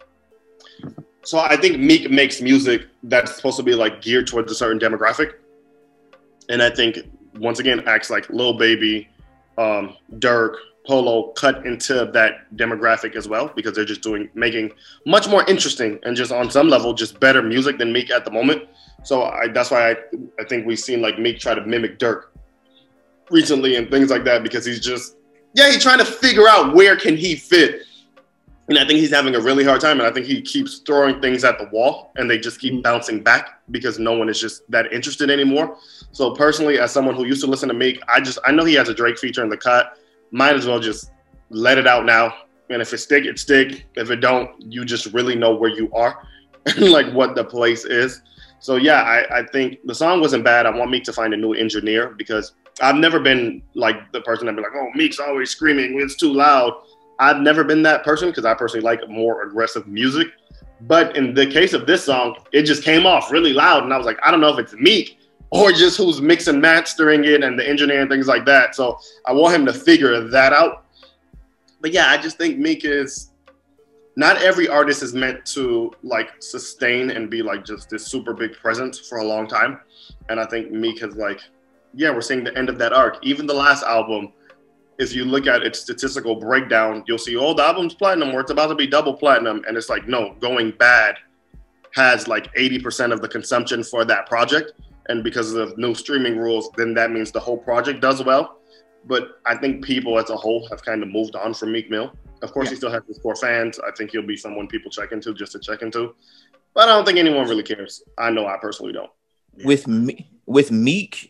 So I think Meek makes music that's supposed to be like geared towards a certain demographic, and I think once again acts like Lil Baby, um, Durk, Polo cut into that demographic as well, because they're just doing making much more interesting and just on some level just better music than Meek at the moment. So I, that's why I, I think we've seen like Meek try to mimic Durk recently and things like that, because he's just, yeah, he's trying to figure out where can he fit. And I think he's having a really hard time. And I think he keeps throwing things at the wall and they just keep mm-hmm. bouncing back because no one is just that interested anymore. So personally, as someone who used to listen to Meek, I just, I know he has a Drake feature in the cut. Might as well just let it out now. And if it stick, it stick. If it don't, you just really know where you are and like what the place is. So yeah, I, I think the song wasn't bad. I want Meek to find a new engineer, because I've never been like the person that'd be like, oh, Meek's always screaming, it's too loud. I've never been that person, because I personally like more aggressive music. But in the case of this song, it just came off really loud. And I was like, I don't know if it's Meek or just who's mixing, mastering it and the engineer and things like that. So I want him to figure that out. But yeah, I just think Meek is, not every artist is meant to like sustain and be like just this super big presence for a long time. And I think Meek has like, yeah, we're seeing the end of that arc. Even the last album, if you look at its statistical breakdown, you'll see, oh, the album's platinum, or it's about to be double platinum. And it's like, no, Going Bad has like eighty percent of the consumption for that project. And because of new streaming rules, then that means the whole project does well. But I think people as a whole have kind of moved on from Meek Mill. Of course, yeah. He still has his core fans. I think he'll be someone people check into just to check into. But I don't think anyone really cares. I know I personally don't. With me, with Meek,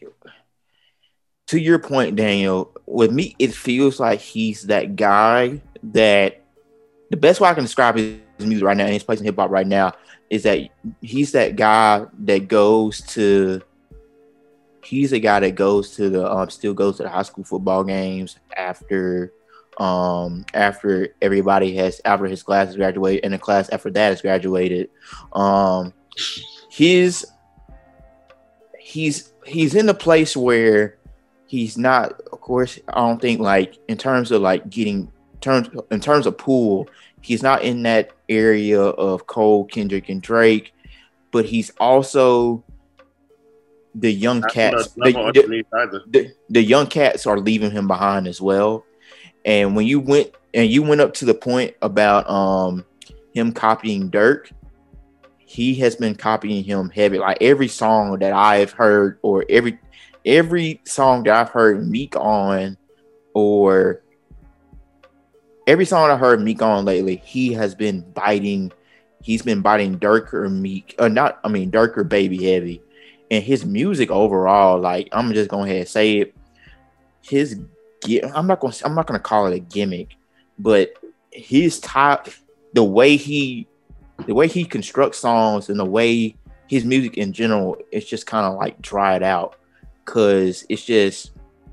to your point, Daniel, with Meek, it feels like he's that guy that, the best way I can describe his music right now, and he's playing hip hop right now, is that he's that guy that goes to, he's a guy that goes to the, um, still goes to the high school football games after, um, after everybody has, after his class has graduated, and the class after that has graduated. Um, his, he's, he's in a place where he's not, of course, I don't think like in terms of like getting, terms in terms of pool, he's not in that area of Cole, Kendrick, and Drake, but he's also the young That's cats. The, the, the, the young cats are leaving him behind as well. And when you went and you went up to the point about um him copying Durk, he has been copying him heavy. Like every song that I've heard, or every every song that I've heard Meek on, or every song I heard Meek on lately, he has been biting. He's been biting Durk or Meek, or not. I mean Durk or Baby heavy, and his music overall. Like I'm just going ahead and say it. His, I'm not going. I'm not going to call it a gimmick, but his top, the way he, the way he constructs songs, and the way his music in general, it's just kind of like dried out, cause it's just,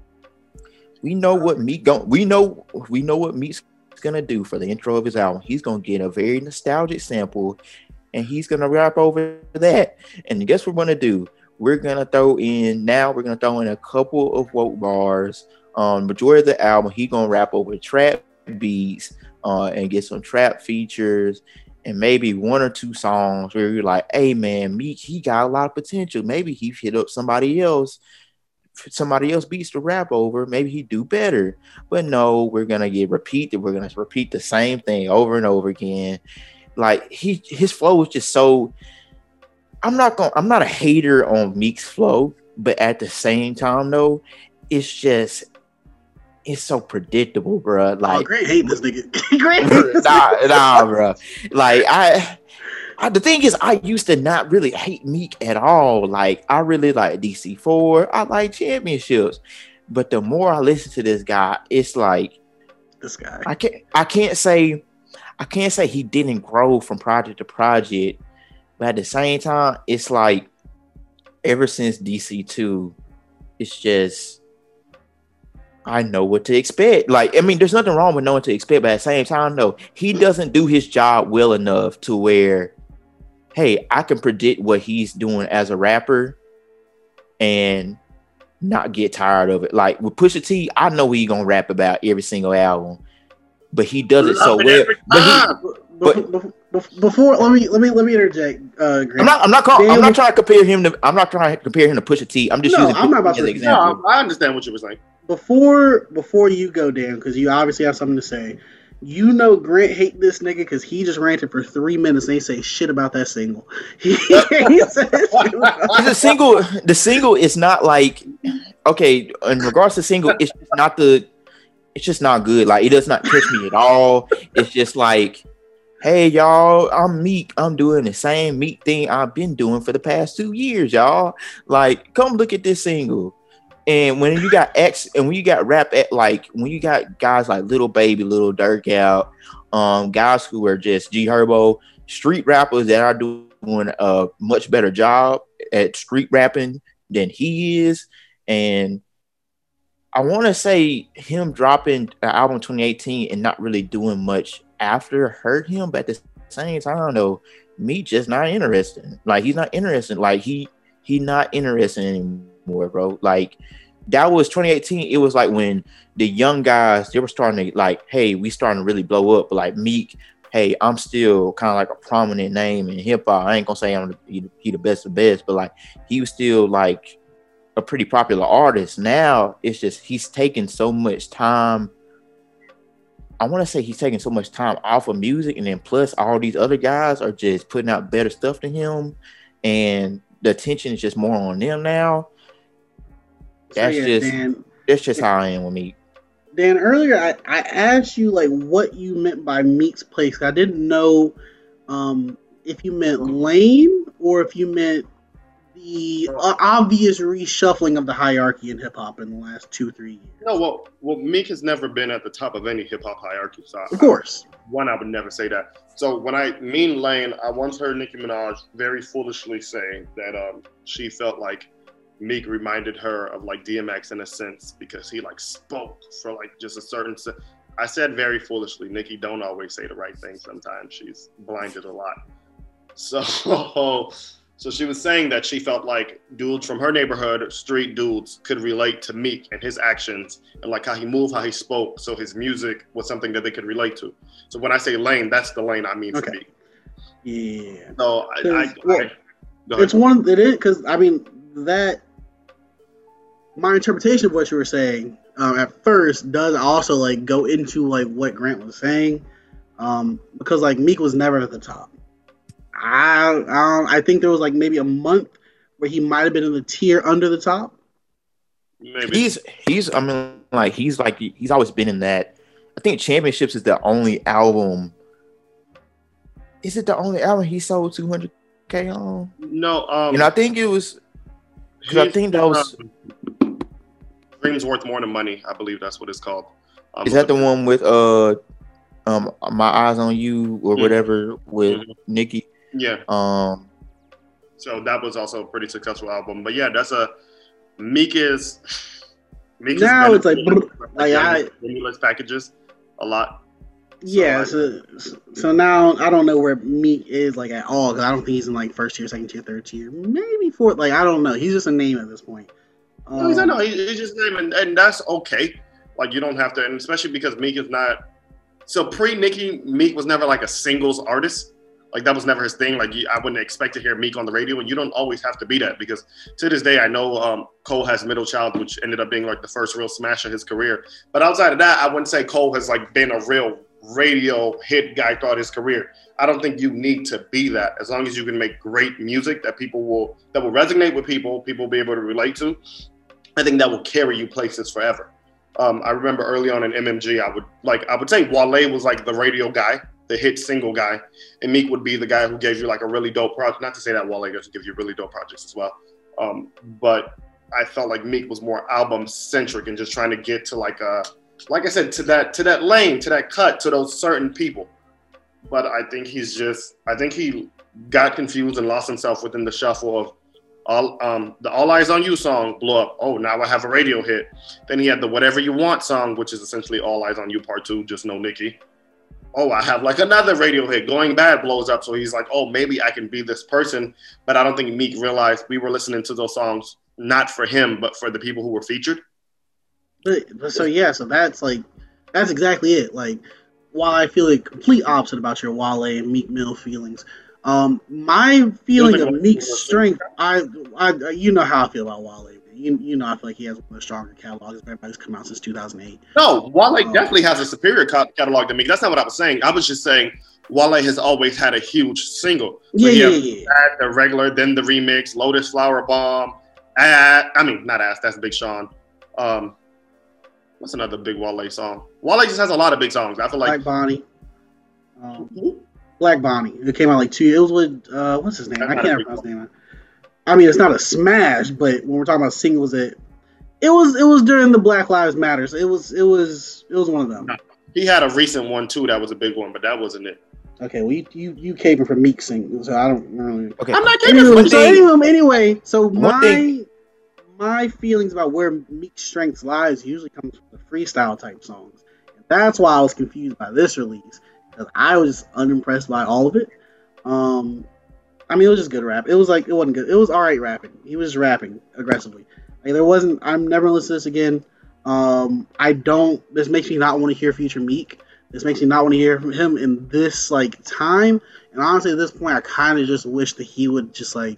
we know what Meek going. We know we know what Meek's gonna do for the intro of his album. He's gonna get a very nostalgic sample and he's gonna rap over that. And guess what we're gonna do? We're gonna throw in now we're gonna throw in a couple of woke bars. Um majority of the album he gonna rap over trap beats uh and get some trap features, and maybe one or two songs where you're like, hey man, Meek, he got a lot of potential. Maybe he hit up somebody else somebody else beats to rap over, maybe he'd do better. But no, we're gonna get repeated. We're gonna repeat the same thing over and over again. Like he, his flow is just so. I'm not gonna. I'm not a hater on Meek's flow, but at the same time, though, it's just, it's so predictable, bro. Like, oh, great hate this nigga. Great. nah, nah, bro. Like I. I, the thing is, I used to not really hate Meek at all. Like, I really like D C four. I like Championships. But the more I listen to this guy, it's like this guy. I can't. I can't say. I can't say he didn't grow from project to project. But at the same time, it's like ever since D C two, it's just I know what to expect. Like, I mean, there's nothing wrong with knowing what to expect, but at the same time, no, he doesn't do his job well enough to where, hey, I can predict what he's doing as a rapper and not get tired of it. Like with Pusha T, I know what he's gonna rap about every single album, but he does it so well. But he, but, before, before let me let me let me interject. Uh, I'm not I'm not call, I'm not trying to compare him to I'm not trying to compare him to Pusha T. I'm just no, using I'm not about as an to, example. No, I understand what you were saying. Before before you go, Dan, because you obviously have something to say. You know Grant hate this nigga because he just ranted for three minutes and ain't say shit about that single. He, he said shit about the single, the single is not like okay. In regards to single, it's just not the. It's just not good. Like it does not touch me at all. It's just like, hey y'all, I'm Meek. I'm doing the same Meek thing I've been doing for the past two years, y'all. Like, come look at this single. And when you got X and when you got rap at like when you got guys like Little Baby, Little Durk out, um, guys who are just G Herbo, street rappers that are doing a much better job at street rapping than he is. And I want to say him dropping an album twenty eighteen and not really doing much after hurt him, but at the same time, though, me just not interested. Like he's not interested. Like he he not interested anymore, bro. Like that was twenty eighteen. It was like when the young guys they were starting to like, hey, we starting to really blow up. But like Meek, hey, I'm still kind of like a prominent name in hip hop. I ain't gonna say I'm the, he, he the best of best, but like he was still like a pretty popular artist. Now it's just he's taking so much time. I want to say he's taking so much time off of music, and then plus all these other guys are just putting out better stuff than him, and the attention is just more on them now. That's so yeah, just Dan, that's just how I am with Meek. Dan, earlier I, I asked you like what you meant by Meek's place. I didn't know um, if you meant lame or if you meant the uh, obvious reshuffling of the hierarchy in hip hop in the last two three years. No, well, well, Meek has never been at the top of any hip hop hierarchy. So of course, I, one I would never say that. So when I mean lame, I once heard Nicki Minaj very foolishly say that um, she felt like Meek reminded her of like D M X in a sense because he like spoke for like just a certain. Se- I said very foolishly. Nicki don't always say the right thing. Sometimes she's blinded a lot. So, so she was saying that she felt like dudes from her neighborhood, street dudes, could relate to Meek and his actions and like how he moved, how he spoke. So his music was something that they could relate to. So when I say lane, that's the lane I mean okay. for Meek. Yeah. So I, I, well, I it's one. It is because I mean that. My interpretation of what you were saying um, at first does also like go into like what Grant was saying, um, because like Meek was never at the top. I um, I think there was like maybe a month where he might have been in the tier under the top. Maybe. He's he's I mean like he's like he's always been in that. I think Championships is the only album. Is it the only album he sold two hundred K on? No, um, and I think it was because I think that was. Um, Dreams Worth More Than Money, I believe that's what it's called. Um, Is that the one with uh, um, My Eyes on You or mm-hmm. whatever with mm-hmm. Nicki? Yeah. Um. So that was also a pretty successful album, but yeah, that's a Meek is Meek now is it's like like I stimulus packages a lot. Yeah. So, so so now I don't know where Meek is like at all because I don't think he's in like first tier, second tier, third tier, maybe fourth. Like I don't know. He's just a name at this point. No, he's not. He's just name, and, and that's okay. Like you don't have to, and especially because Meek is not. So pre Nicki, Meek was never like a singles artist. Like that was never his thing. Like I wouldn't expect to hear Meek on the radio, and you don't always have to be that because to this day, I know um, Cole has Middle Child, which ended up being like the first real smash of his career. But outside of that, I wouldn't say Cole has like been a real radio hit guy throughout his career. I don't think you need to be that as long as you can make great music that people will that will resonate with people, people will be able to relate to. I think that will carry you places forever. Um, I remember early on in M M G, I would like I would say Wale was like the radio guy, the hit single guy, and Meek would be the guy who gave you like a really dope project. Not to say that Wale doesn't give you really dope projects as well, um, but I felt like Meek was more album centric and just trying to get to like a, like I said, to that to that lane, to that cut, to those certain people. But I think he's just, I think he got confused and lost himself within the shuffle of All um, the All Eyes on You song blew up. Oh, now I have a radio hit. Then he had the Whatever You Want song, which is essentially All Eyes on You Part Two, just no Nicki. Oh, I have like another radio hit. Going Bad blows up. So he's like, oh, maybe I can be this person. But I don't think Meek realized we were listening to those songs not for him, but for the people who were featured. But, so yeah, so that's like that's exactly it. Like, while I feel the complete opposite about your Wale and Meek Mill feelings. Um, my feeling of Meek's strength, I, I, you know how I feel about Wale. You, you know, I feel like he has one of the stronger catalogs. Everybody's come out since two thousand eight. No, Wale um, definitely has a superior catalog than Meek. That's not what I was saying. I was just saying Wale has always had a huge single. So yeah, yeah, yeah. Ass, the regular, then the remix, Lotus Flower Bomb. Ass, I mean, not Ass. That's Big Sean. Um, what's another big Wale song? Wale just has a lot of big songs. I feel like Black Bonnie. Um, mm-hmm. Black Bonnie. It came out like two. It was with uh, what's his name? That's I can't remember his name. I mean, it's not a smash, but when we're talking about singles, it it was it was during the Black Lives Matter. So it was it was it was one of them. He had a recent one too that was a big one, but that wasn't it. Okay, well you you, you caping for Meek singles, so I don't really. Okay, I'm not caping anyway, for so Meek. anyway, anyway, so my thing. my feelings about where Meek's strengths lies usually comes from the freestyle type songs. And that's why I was confused by this release. Because I was unimpressed by all of it. Um, I mean, it was just good rap. It was like, it wasn't good. It was all right rapping. He was rapping aggressively. Like, there wasn't, I'm never going to listen to this again. Um, I don't, this makes me not want to hear Future Meek. This makes me not want to hear from him in this, like, time. And honestly, at this point, I kind of just wish that he would just, like,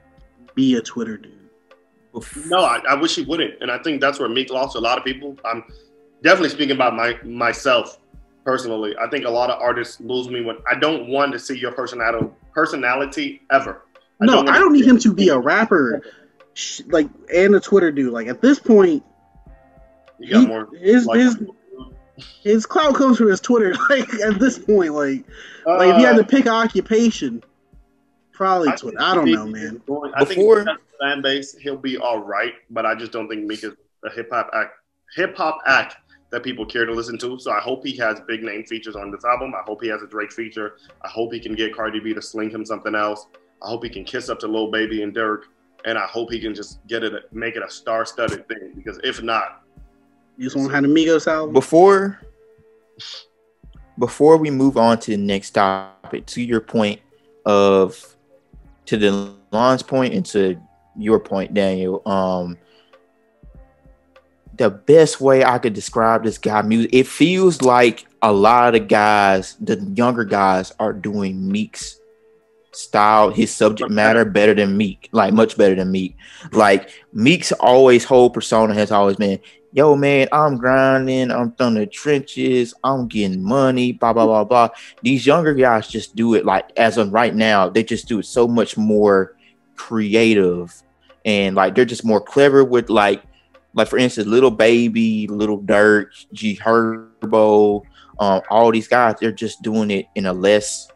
be a Twitter dude. No, I, I wish he wouldn't. And I think that's where Meek lost a lot of people. I'm definitely speaking about my myself. Personally, I think a lot of artists lose me when I don't want to see your personality personality ever. I no, don't I don't need him to be a rapper, like, and a Twitter dude. Like, at this point, you got he, more. His like, his his clout comes from his Twitter. Like, at this point, like, uh, like if you had to pick an occupation, probably I Twitter. I don't know, man. Going, I Before, think fan base, he'll be all right, but I just don't think Meek is a hip hop act. Hip hop act. That people care to listen to. So I hope he has big name features on this album. I hope he has a Drake feature. I hope he can get Cardi B to sling him something else. I hope he can kiss up to Lil Baby and Dirk. And I hope he can just get it, make it a star-studded thing. Because if not, you just want to have the Migos album. Before, before we move on to the next topic, to your point of, to the Lon's point and to your point, Daniel, um, the best way I could describe this guy music, it feels like a lot of the guys, the younger guys, are doing Meek's style, his subject matter better than Meek, like much better than Meek. Like Meek's always whole persona has always been, yo man, I'm grinding, I'm from the trenches, I'm getting money, blah blah blah blah. These younger guys just do it like as of right now, they just do it so much more creative and like they're just more clever with like. Like, for instance, Little Baby, Little Durk, G Herbo, um, all these guys, they're just doing it in a less,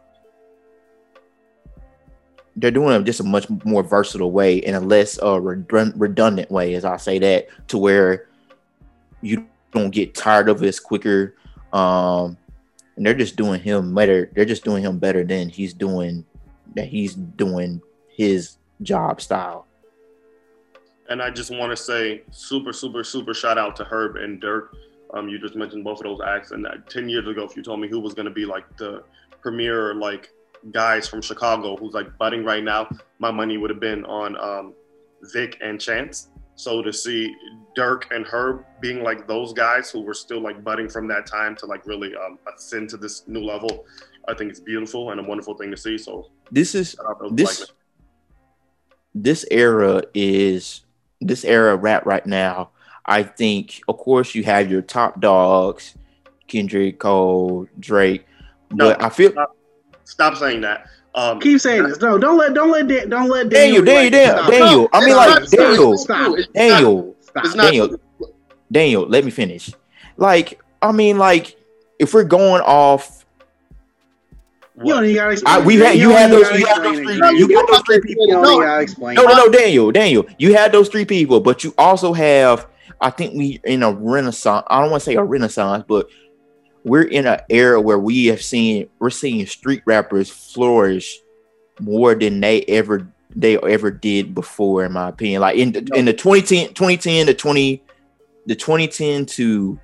they're doing it just a much more versatile way, in a less uh, redundant way, as I say that, to where you don't get tired of it quicker. Um, and they're just doing him better. They're just doing him better than he's doing, that he's doing his job style. And I just want to say super, super, super shout out to Herb and Dirk. Um, you just mentioned both of those acts. And that ten years ago, if you told me who was going to be like the premier like guys from Chicago who's like budding right now, my money would have been on um, Vic and Chance. So to see Dirk and Herb being like those guys who were still like budding from that time to like really um, ascend to this new level, I think it's beautiful and a wonderful thing to see. So this is this this era is. This era of rap right now, I think, of course, you have your top dogs, Kendrick, Cole, Drake, but no, I feel stop, stop saying that. Um, Keep saying this. No, don't let, don't let, don't let Daniel, Daniel, Daniel, Daniel. I mean, like Daniel, Daniel, Daniel, Daniel. Let me finish. Like, I mean, like, if we're going off. You don't gotta explain. I, we had you, you had those you had those three no, you got those three people. You no, gotta explain. no, no, no, Daniel, Daniel. You had those three people, but you also have. I think we in a renaissance. I don't want to say a renaissance, but we're in an era where we have seen we're seeing street rappers flourish more than they ever they ever did before, in my opinion. Like in the, in the twenty ten, twenty ten to twenty, the twenty ten to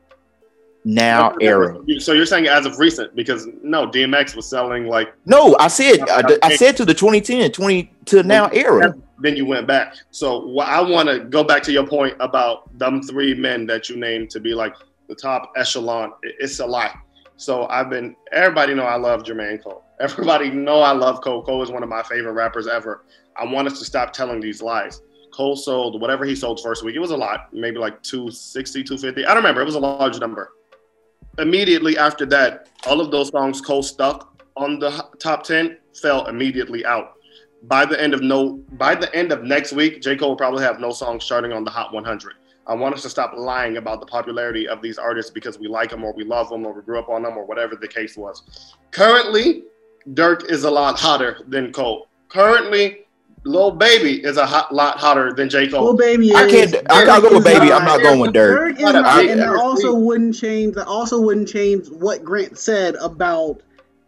now era. So you're saying as of recent, because no, D M X was selling like no. I said I, I said to the twenty ten, twenty to now era. Then you went back. So wh- I want to go back to your point about them three men that you named to be like the top echelon. It, it's a lie. So I've been. Everybody know I love Jermaine Cole. Everybody know I love Cole. Cole is one of my favorite rappers ever. I want us to stop telling these lies. Cole sold whatever he sold first week. It was a lot, maybe like two sixty, two fifty. I don't remember. It was a large number. Immediately after that, all of those songs Cole stuck on the top ten fell immediately out. By the end of no, by the end of next week, J. Cole will probably have no songs starting on the Hot one hundred. I want us to stop lying about the popularity of these artists because we like them or we love them or we grew up on them or whatever the case was. Currently, Dirk is a lot hotter than Cole. Currently, Lil Baby is a hot, lot hotter than J. Cole. Lil Baby is. I can't. I gotta go with Baby. I'm not going with Dirk. Dirk is not, and that also wouldn't change. That also wouldn't change what Grant said about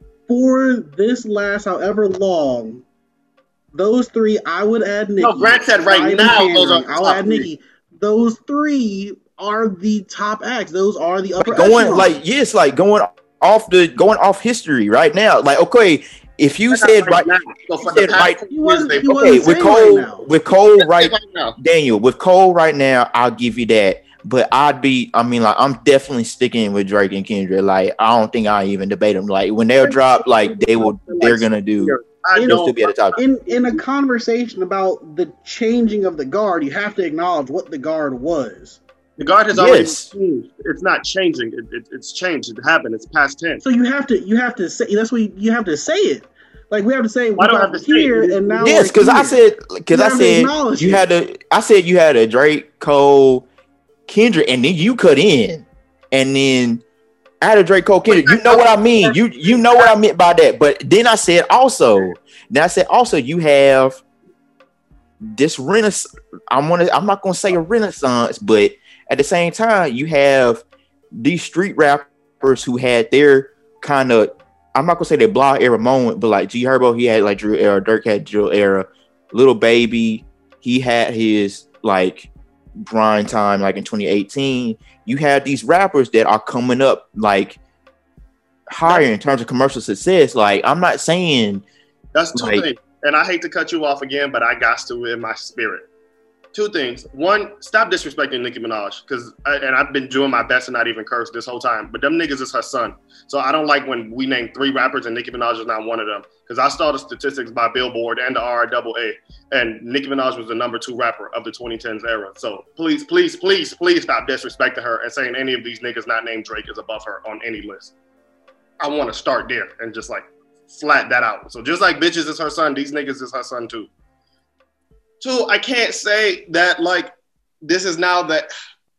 for this last however long. Those three, I would add Nicki. No, Grant said right now. Those are I'll add Nicki. Those three are the top acts. Those are the upper. Going echelon. like yes, like going off the going off history right now. Like okay. If you said right, right, so you said right he wasn't, he okay, with Cole, right with Cole right, right Daniel, with Cole right now, I'll give you that. But I'd be, I mean, like I'm definitely sticking with Drake and Kendrick. Like I don't think I even debate them. Like when they'll drop, like they will, they're gonna do. I know, still be at the top. In in a conversation about the changing of the guard, you have to acknowledge what the guard was. The guard has already yes. changed. It's not changing. It, it, it's changed. It happened. It's past tense. So you have to you have to say that's what you, you have to say it. Like we have to say we don't have to here say and now. Yes, because I said because I said you had to. I said you had a Drake, Cole, Kendrick, and then you cut in, and then I had a Drake, Cole, Kendrick. You know what I mean. You you know what I meant by that. But then I said also. Then I said also you have this renaissance. I'm gonna. I'm not gonna say a renaissance, but at the same time you have these street rappers who had their kind of. I'm not gonna say that Block era moment, but like G Herbo, he had like Drew era, Dirk had Drill era, Little Baby, he had his like grind time like in twenty eighteen. You have these rappers that are coming up like higher in terms of commercial success. Like I'm not saying that's two like, things, and I hate to cut you off again, but I got to in my spirit. Two things. One, stop disrespecting Nicki Minaj, because and I've been doing my best to not even curse this whole time. But them niggas is her son, so I don't like when we name three rappers and Nicki Minaj is not one of them. Because I saw the statistics by Billboard and the R A A, and Nicki Minaj was the number two rapper of the twenty tens era. So please, please, please, please stop disrespecting her and saying any of these niggas not named Drake is above her on any list. I want to start there and just like flat that out. So just like bitches is her son, these niggas is her son too. Two, I can't say that like this is now that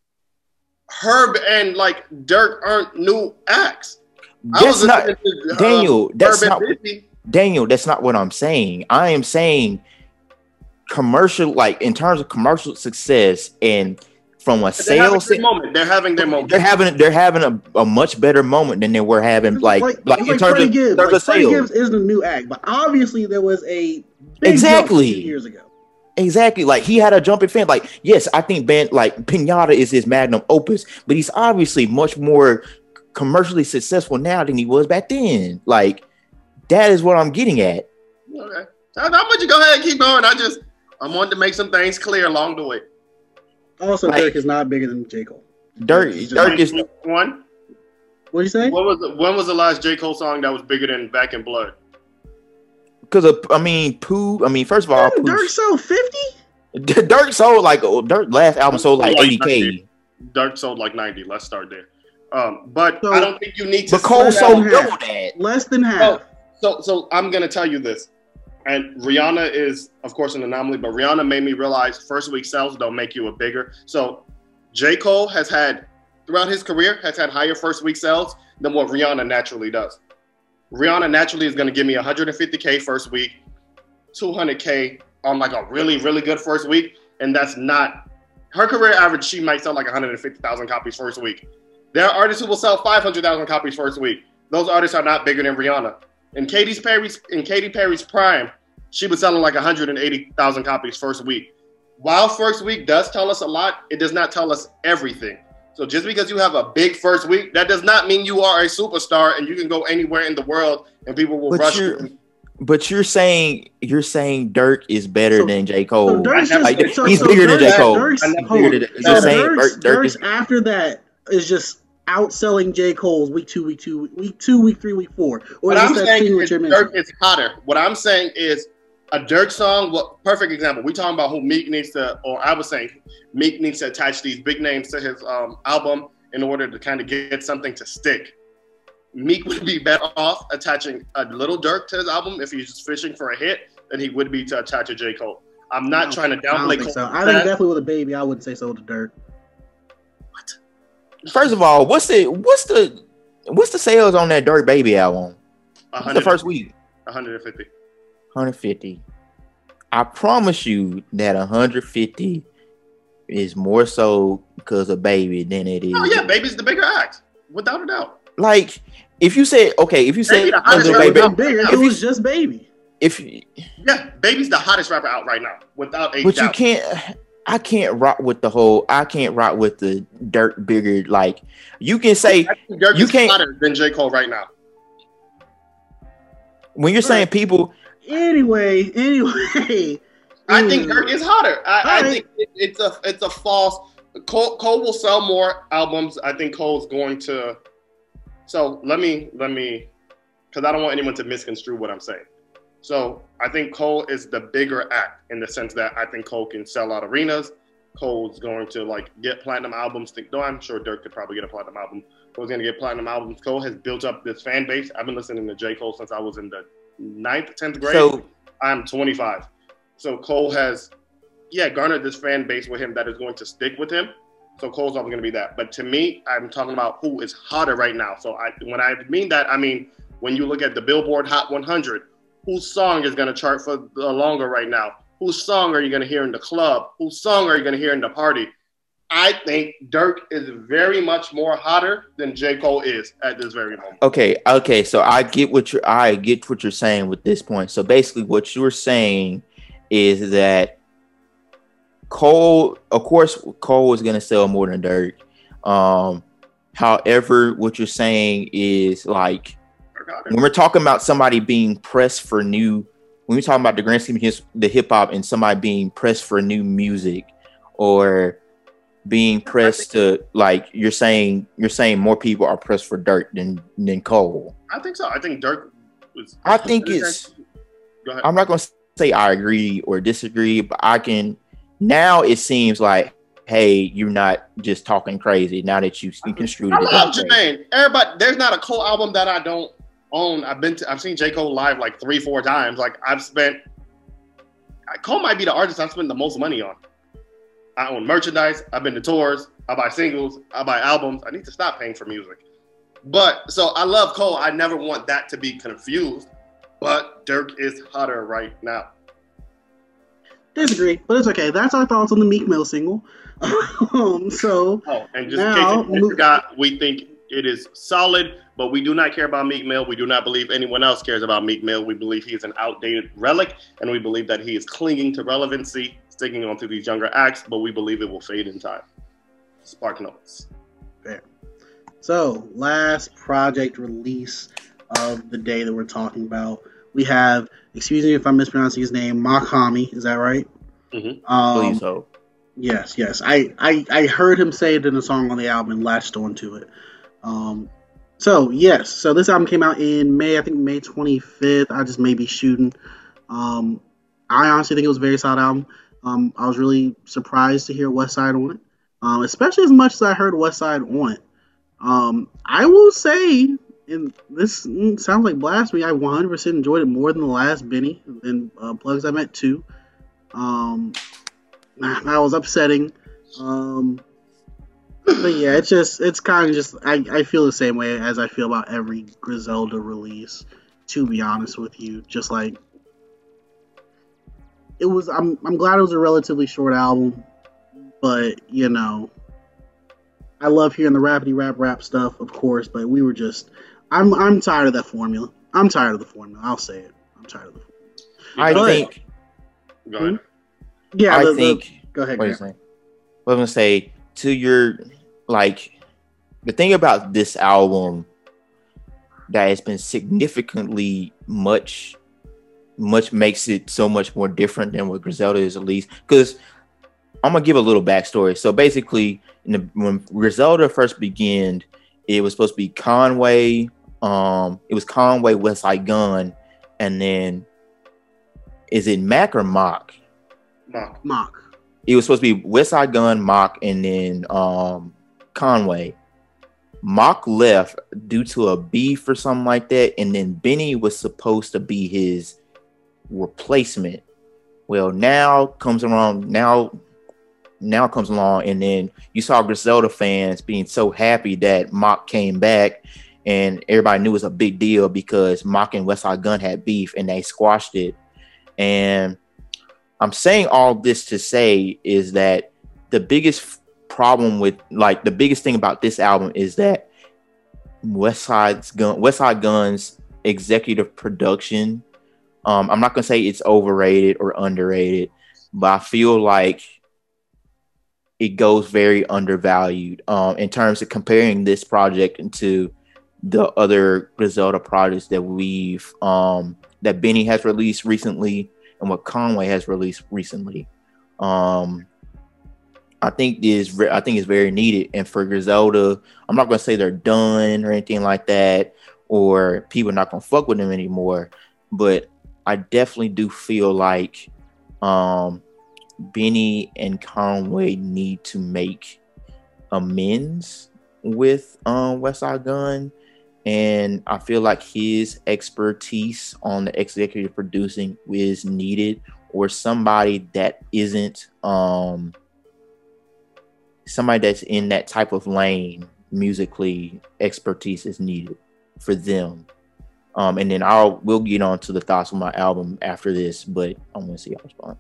Herb and like Dirk aren't new acts. That's not to, uh, Daniel. That's not Daniel. That's not what I'm saying. I am saying commercial, like in terms of commercial success and from a sales moment, they're having their moment. They're having they're having a, a much better moment than they were having like like, like in like terms Freddie of, Gibbs. terms Like of Freddie sales. Gibbs isn't a new act, but obviously there was a big exactly jump a few years ago. Exactly. Like he had a jumping fan. Like, yes, I think band like Pinata is his magnum opus, but he's obviously much more commercially successful now than he was back then. Like, that is what I'm getting at. Okay. I'm going to go ahead and keep going. I just, I wanted to make some things clear along the way. Also, like, Dirk is not bigger than J. Cole. Dirk, Dirk is one. What'd you say? When was the, when was the last J. Cole song that was bigger than Back in Blood? Because of, I mean, Pooh. I mean, first of all, Didn't Dirk sold fifty. Dirk sold like Dirk last album sold like eighty k. Dirk sold like ninety. Let's start there. Um, but so, I don't think you need to. But Cole sold double that. Less than half. So, so, so I'm gonna tell you this, and Rihanna is, of course, an anomaly. But Rihanna made me realize first week sales don't make you a bigger. So, J. Cole has had throughout his career has had higher first week sales than what Rihanna naturally does. Rihanna naturally is going to give me one hundred fifty K first week, two hundred K on like a really, really good first week. And that's not her career average. She might sell like one hundred fifty thousand copies first week. There are artists who will sell five hundred thousand copies first week. Those artists are not bigger than Rihanna. In Katy Perry's, in Katy Perry's prime, she was selling like one hundred eighty thousand copies first week. While first week does tell us a lot, it does not tell us everything. So just because you have a big first week, that does not mean you are a superstar and you can go anywhere in the world and people will But rush you're, you. but you're saying you're saying Dirk is better So- than J. Cole. So Dirk's just, Like, so, he's so bigger than Dirk's, J. Cole. Dirk's, I never- hold on. Bigger than- So you're saying Dirk's, Dirk- Dirk Dirk's is- after that is just outselling J. Cole's week two, week two, week two, week three, week four. Or What is I'm this that saying thing is which you're Dirk mentioning? is hotter. What I'm saying is a Dirk song. What perfect example? We talking about who Meek needs to, or I was saying Meek needs to attach these big names to his um, album in order to kind of get something to stick. Meek would be better off attaching a little Dirk to his album if he's just fishing for a hit than he would be to attach a J. Cole. I'm not No, trying to I don't downplay think Cole. so. I think definitely with a baby, I wouldn't say so with a Dirk. First of all, what's the what's the what's the sales on that Dirk Baby album? What's the first week? one hundred fifty. one hundred fifty. I promise you that one hundred fifty is more so because of Baby than it is. Oh yeah, Baby's the bigger act, without a doubt. Like if you said okay, if you Baby said the hottest Lil rapper Baby, out. bigger. if It you- was just baby. if Yeah, Baby's the hottest rapper out right now, without a but you doubt. can't. I can't rock with the whole. I can't rock with the Dirk bigger. Like you can say I think Dirk you is can't- hotter than J. Cole right now. when you're saying people. Anyway, anyway. I think Mm. Dirk is hotter. I, I Alright. think it, it's a it's a false. Cole, Cole will sell more albums. I think Cole's going to. So let me let me, because I don't want anyone to misconstrue what I'm saying. So I think Cole is the bigger act in the sense that I think Cole can sell out arenas. Cole's going to like get platinum albums. Think, no, I'm sure Dirk could probably get a platinum album. Cole's going to get platinum albums. Cole has built up this fan base. I've been listening to J. Cole since I was in the ninth, tenth grade. So I'm twenty-five. So Cole has, yeah, garnered this fan base with him that is going to stick with him. So Cole's always going to be that. But to me, I'm talking about who is hotter right now. So I, when I mean that, I mean when you look at the Billboard Hot one hundred, whose song is going to chart for the longer right now? Whose song are you going to hear in the club? Whose song are you going to hear in the party? I think Dirk is very much more hotter than J. Cole is at this very moment. okay, okay. So I get what you're. I get what you're saying with this point. So basically, what you're saying is that Cole, of course, Cole is going to sell more than Dirk. Um, however, what you're saying is like Dirk hotter. when we're talking about somebody being pressed for new, when we're talking about the grand scheme of his, the hip hop and somebody being pressed for new music or being pressed to like you're saying you're saying more people are pressed for Dirk than than Cole. I think so. I think Dirk was. I think it's Go ahead. I'm not gonna say I agree or disagree, but I can now it seems like hey, you're not just talking crazy now that you, you construed I it. love that way. Jermaine. Everybody, there's not a Cole album that I don't own. I've been to, I've seen J. Cole live like three, four times. Like I've spent. Cole might be the artist I've spent the most money on. I own merchandise. I've been to tours. I buy singles. I buy albums. I need to stop paying for music. But so I love Cole. I never want that to be confused. But Dirk is hotter right now. Disagree, but it's okay. That's our thoughts on the Meek Mill single. um, so Oh, and just Now, in case you move- forgot, we think it is solid, but we do not care about Meek Mill. We do not believe anyone else cares about Meek Mill. We believe he is an outdated relic, and we believe that he is clinging to relevancy, sticking onto these younger acts, but we believe it will fade in time. Spark notes. So, last project release of the day that we're talking about, we have, excuse me if I'm mispronouncing his name, Makami, is that right? Mhm. Um, Please so. Yes, yes. I, I, I heard him say it in a song on the album and latched onto it. Um, so, yes. So, this album came out in May, I think May twenty-fifth. I just may be shooting. Um, I honestly think it was a very solid album. Um, I was really surprised to hear West Side on it, um, especially as much as I heard West Side on it. Um, I will say, and this mm, sounds like blasphemy, I one hundred percent enjoyed it more than the last Benny and uh, Plugs I Met too. Um, that was upsetting. Um, but yeah, it's just, it's kind of just, I, I feel the same way as I feel about every Griselda release, to be honest with you. Just like, it was, I'm, I'm glad it was a relatively short album, but you know, I love hearing the rapidy rap rap stuff, of course, but we were just, I'm, I'm tired of that formula. I'm tired of the formula. I'll say it. I'm tired of the formula. I Go ahead. think. Go ahead. Yeah, I the, the- think. go ahead. What Grant. is it? What I'm gonna say to your like the thing about this album that has been significantly much much makes it so much more different than what Griselda is, at least because I'm gonna give a little backstory. So basically, in the, when Griselda first began, it was supposed to be Conway. Um, it was Conway, Westside Gunn, and then is it Mac or Mock? Mock. Mock. It was supposed to be Westside Gunn, Mock, and then um, Conway. Mock left due to a beef or something like that, and then Benny was supposed to be his replacement. Well, now comes around now. Now comes along, and then you saw Griselda fans being so happy that Mock came back, and everybody knew it was a big deal because Mock and Westside Gunn had beef, and they squashed it. And I'm saying all this to say is that the biggest problem with, like, the biggest thing about this album is that Westside Gunn, Westside Gunn's executive production. Um, I'm not gonna say it's overrated or underrated, but I feel like it goes very undervalued um, in terms of comparing this project into the other Griselda projects that we've um, that Benny has released recently and what Conway has released recently. Um, I think is I think it's very needed, and for Griselda, I'm not gonna say they're done or anything like that, or people are not gonna fuck with them anymore, but I definitely do feel like um, Benny and Conway need to make amends with um, Westside Gunn, and I feel like his expertise on the executive producing is needed, or somebody that isn't um, somebody that's in that type of lane musically. Expertise is needed for them. Um, and then I'll we'll get on to the thoughts on my album after this, but I want to see your response.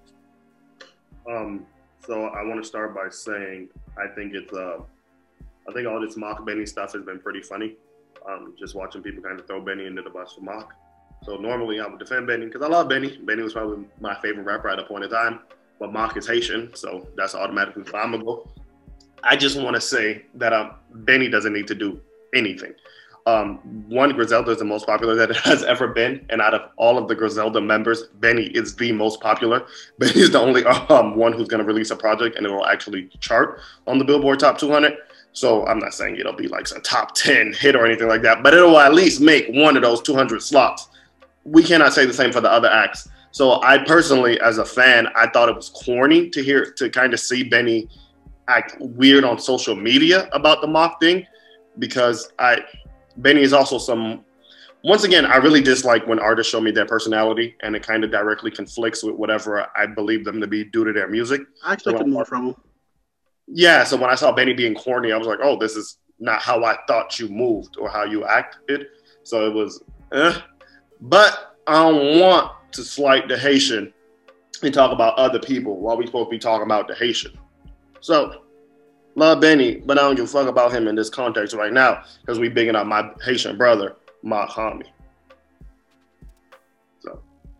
Um, so I want to start by saying I think it's uh, I think all this Mock Benny stuff has been pretty funny. Um, just watching people kind of throw Benny into the bus for Mock. So normally I would defend Benny because I love Benny. Benny was probably my favorite rapper at a point in time, but Mock is Haitian, so that's automatically flammable. I just want to say that um, Benny doesn't need to do anything. Um, one, Griselda is the most popular that it has ever been, and out of all of the Griselda members, Benny is the most popular. Benny is the only um, one who's going to release a project and it will actually chart on the Billboard Top two hundred. So I'm not saying it'll be like a top ten hit or anything like that, but it will at least make one of those two hundred slots. We cannot say the same for the other acts. So I personally, as a fan, I thought it was corny to hear to kind of see Benny act weird on social media about the Mock thing, because I. Benny is also some, once again, I really dislike when artists show me their personality and it kind of directly conflicts with whatever I believe them to be due to their music. I expected so, more from him. Yeah, so when I saw Benny being corny, I was like, oh, this is not how I thought you moved or how you acted. So it was, eh. But I don't want to slight the Haitian and talk about other people while we supposed to be talking about the Haitian. So, love Benny, but I don't give a fuck about him in this context right now because we bigging up my Haitian brother, my homie. So,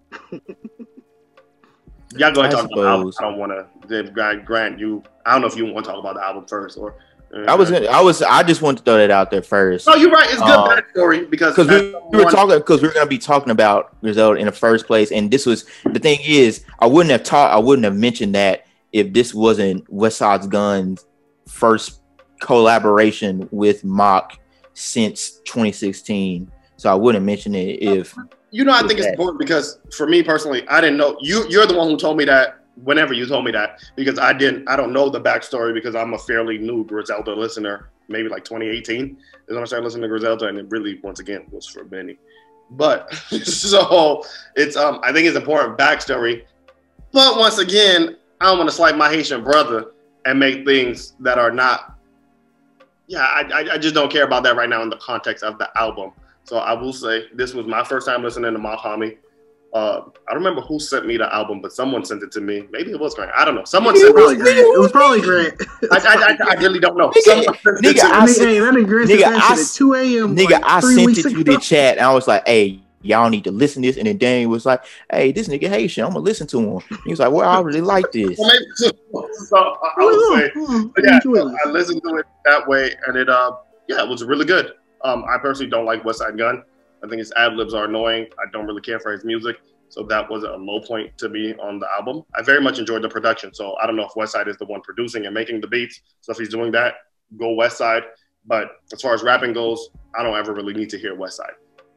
y'all go ahead and talk about the album. I don't want to, Grant, Grant, you, I don't know if you want to talk about the album first or. Uh, I was, gonna, I was, I just wanted to throw that out there first. No, you're right. It's good um, backstory because because we, we were talking because we were going to be talking about Griselda in the first place, and this was the thing is I wouldn't have taught, I wouldn't have mentioned that if this wasn't Westside Gunn's first collaboration with Mock since twenty sixteen, so I wouldn't mention it if you know I think that. It's important because for me personally, I didn't know you. You're the one who told me that whenever you told me that because I didn't. I don't know the backstory because I'm a fairly new Griselda listener. Maybe like twenty eighteen is when I started listening to Griselda, and it really once again was for Benny. But so it's um I think it's important backstory. But once again, I don't want to slight my Haitian brother and make things that are not, yeah, I, I just don't care about that right now in the context of the album. So I will say this was my first time listening to my homie. Uh, I don't remember who sent me the album, but someone sent it to me. Maybe it was Grant. I don't know. Someone Maybe sent it was it. Grant. It was probably Grant. I, I, I, I really don't know. Nigga, nigga, I sent, hey, that nigga, Grant nigga, sent I, at two a.m. Nigga, like I three sent weeks it to ago. the chat, and I was like, "Hey, y'all need to listen to this. And then Daniel was like, hey, this nigga Haitian, I'm gonna listen to him. He was like, well, I really like this. Well, maybe, so, so I, I would say, but yeah, so I listened to it that way, and it, uh, yeah, it was really good. Um, I personally don't like Westside Gunn. I think his ad libs are annoying. I don't really care for his music, so that was a low point to me on the album. I very much enjoyed the production, so I don't know if Westside is the one producing and making the beats. So if he's doing that, go Westside. But as far as rapping goes, I don't ever really need to hear Westside.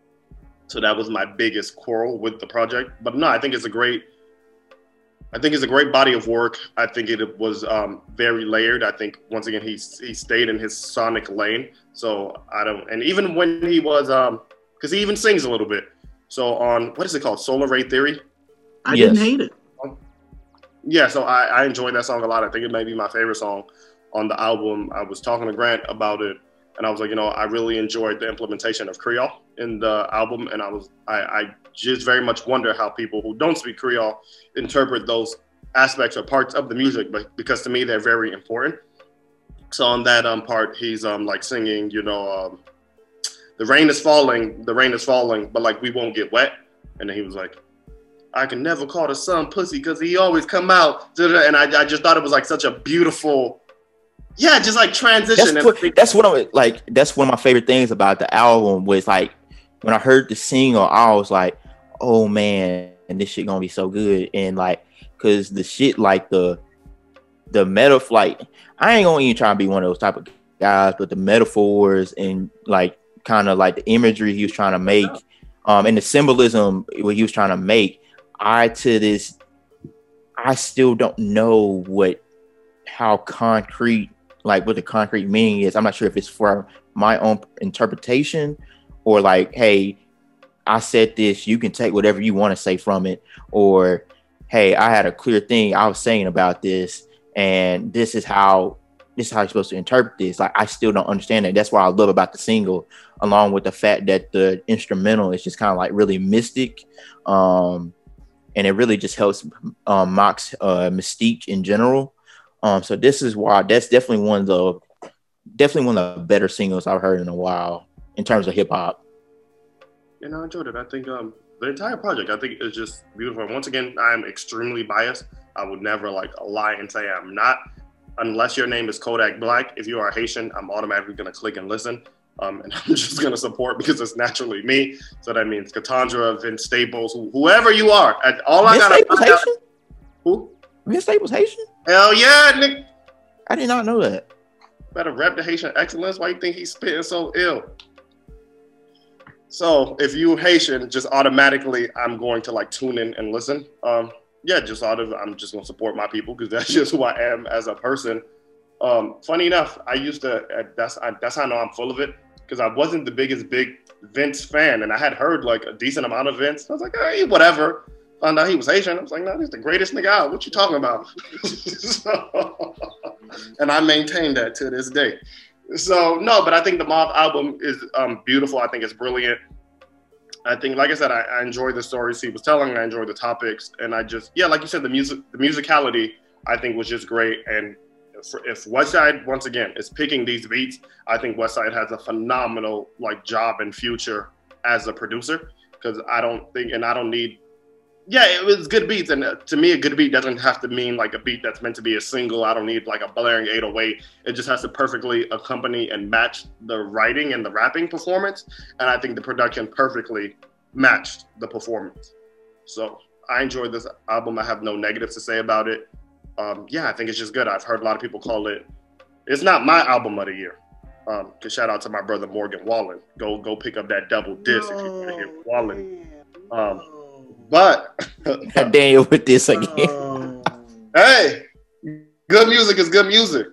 So that was my biggest quarrel with the project. But no, I think it's a great, I think it's a great body of work. I think it was um, very layered. I think once again he he stayed in his sonic lane. So I don't, and even when he was, um, because he even sings a little bit. So on what is it called, Solar Ray Theory? I yes. didn't hate it. Yeah, so I, I enjoyed that song a lot. I think it may be my favorite song on the album. I was talking to Grant about it. And I was like, you know, I really enjoyed the implementation of Creole in the album. And I was, I, I just very much wonder how people who don't speak Creole interpret those aspects or parts of the music, but because to me, they're very important. So on that um, part, he's um, like singing, you know, um, the rain is falling, the rain is falling, but like we won't get wet. And then he was like, I can never call the sun pussy because he always come out. And I, I just thought it was like such a beautiful, yeah, just like transition. That's, what, that's what I'm like. That's one of my favorite things about the album was like when I heard the single, I was like, "Oh man, and this shit gonna be so good." And like, cause the shit like the the metaphor, like I ain't gonna even try to be one of those type of guys, but the metaphors and like kind of like the imagery he was trying to make, um, and the symbolism what he was trying to make, I to this, I still don't know what how concrete. Like what the concrete meaning is. I'm not sure if it's for my own interpretation or like, hey, I said this, you can take whatever you want to say from it. Or, hey, I had a clear thing I was saying about this and this is how, this is how you're supposed to interpret this. Like, I still don't understand that. That's what I love about the single, along with the fact that the instrumental is just kind of like really mystic. Um, and it really just helps um, Mock's uh, mystique in general. Um, so this is why that's definitely one of the definitely one of the better singles I've heard in a while in terms of hip hop. You know, I enjoyed it. I think um, the entire project I think is just beautiful. And once again, I'm extremely biased. I would never like lie and say I'm not, unless your name is Kodak Black. If you are Haitian, I'm automatically gonna click and listen. Um, and I'm just gonna support because it's naturally me. So that means Katandra, Vince Staples, wh- whoever you are. All I gotta Staples Haitian? Who? Vince Staples Haitian? Hell yeah, Nick. I did not know that. Better rep the Haitian excellence. Why you think he's spitting so ill? So if you Haitian, just automatically, I'm going to like tune in and listen. Um, yeah, just out of, I'm just gonna support my people because that's just who I am as a person. Um, funny enough, I used to, uh, that's I, that's how I know I'm full of it because I wasn't the biggest big Vince fan and I had heard like a decent amount of Vince. I was like, hey, whatever. Found out he was Haitian. I was like, no, he's the greatest nigga out. What you talking about? So, and I maintain that to this day. So, no, but I think the Mob album is um, beautiful. I think it's brilliant. I think, like I said, I, I enjoy the stories he was telling. I enjoy the topics. And I just, yeah, like you said, the music, the musicality, I think was just great. And if, if Westside, once again, is picking these beats, I think Westside has a phenomenal like job and future as a producer. Because I don't think, and I don't need, yeah, it was good beats. And uh, to me, a good beat doesn't have to mean like a beat that's meant to be a single. I don't need like a blaring eight oh eight. It just has to perfectly accompany and match the writing and the rapping performance. And I think the production perfectly matched the performance. So I enjoyed this album. I have no negatives to say about it. Um, yeah, I think it's just good. I've heard a lot of people call it, it's not my album of the year. Um, cause shout out to my brother Morgan Wallen. Go go pick up that double disc no, if you want to hear Wallen. Um, But Daniel with this again. Oh. Hey, good music is good music.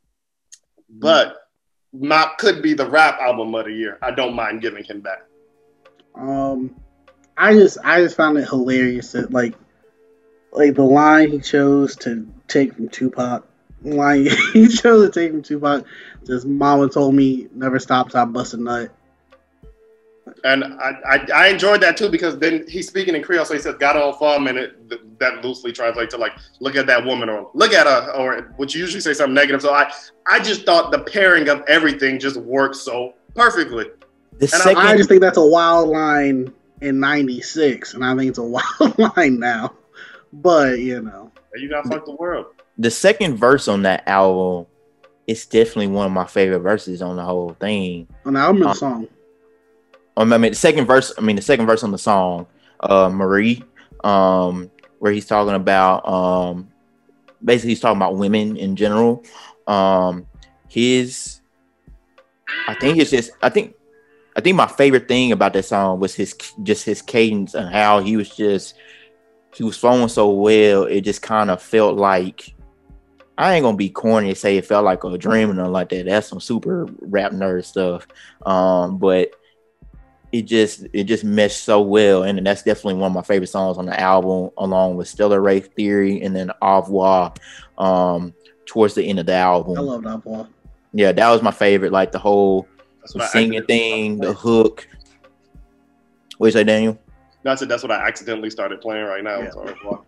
But Mock could be the rap album of the year. I don't mind giving him that. Um, I just I just found it hilarious that like like the line he chose to take from Tupac. The line he chose to take from Tupac. Just mama told me never stop till I bust a nut. And I, I I enjoyed that too because then he's speaking in Creole, so he says "got on farm" and it, that loosely translates to like "look at that woman" or "look at her," or which you usually say something negative. So I I just thought the pairing of everything just worked so perfectly. The and second, I, I just think that's a wild line in ninety-six, and I think it's a wild line now. But you know, you got fuck the world. The second verse on that album is definitely one of my favorite verses on the whole thing. On the album or the um, song? I mean, the second verse. I mean, the second verse on the song, uh, Marie, um, where he's talking about, um, basically he's talking about women in general. Um, his, I think it's just, I think, I think my favorite thing about that song was his, just his cadence and how he was just, he was flowing so well. It just kind of felt like, I ain't gonna be corny and say it felt like a dream or nothing like that. That's some super rap nerd stuff. Um, but it just it just meshed so well, and that's definitely one of my favorite songs on the album, along with Stellar Ray Theory and then Au revoir, um, towards the end of the album. I love Au revoir. Yeah, that was my favorite. Like the whole the singing thing, the hook. What you say, Daniel? That's it. That's what I accidentally started playing right now. Yeah.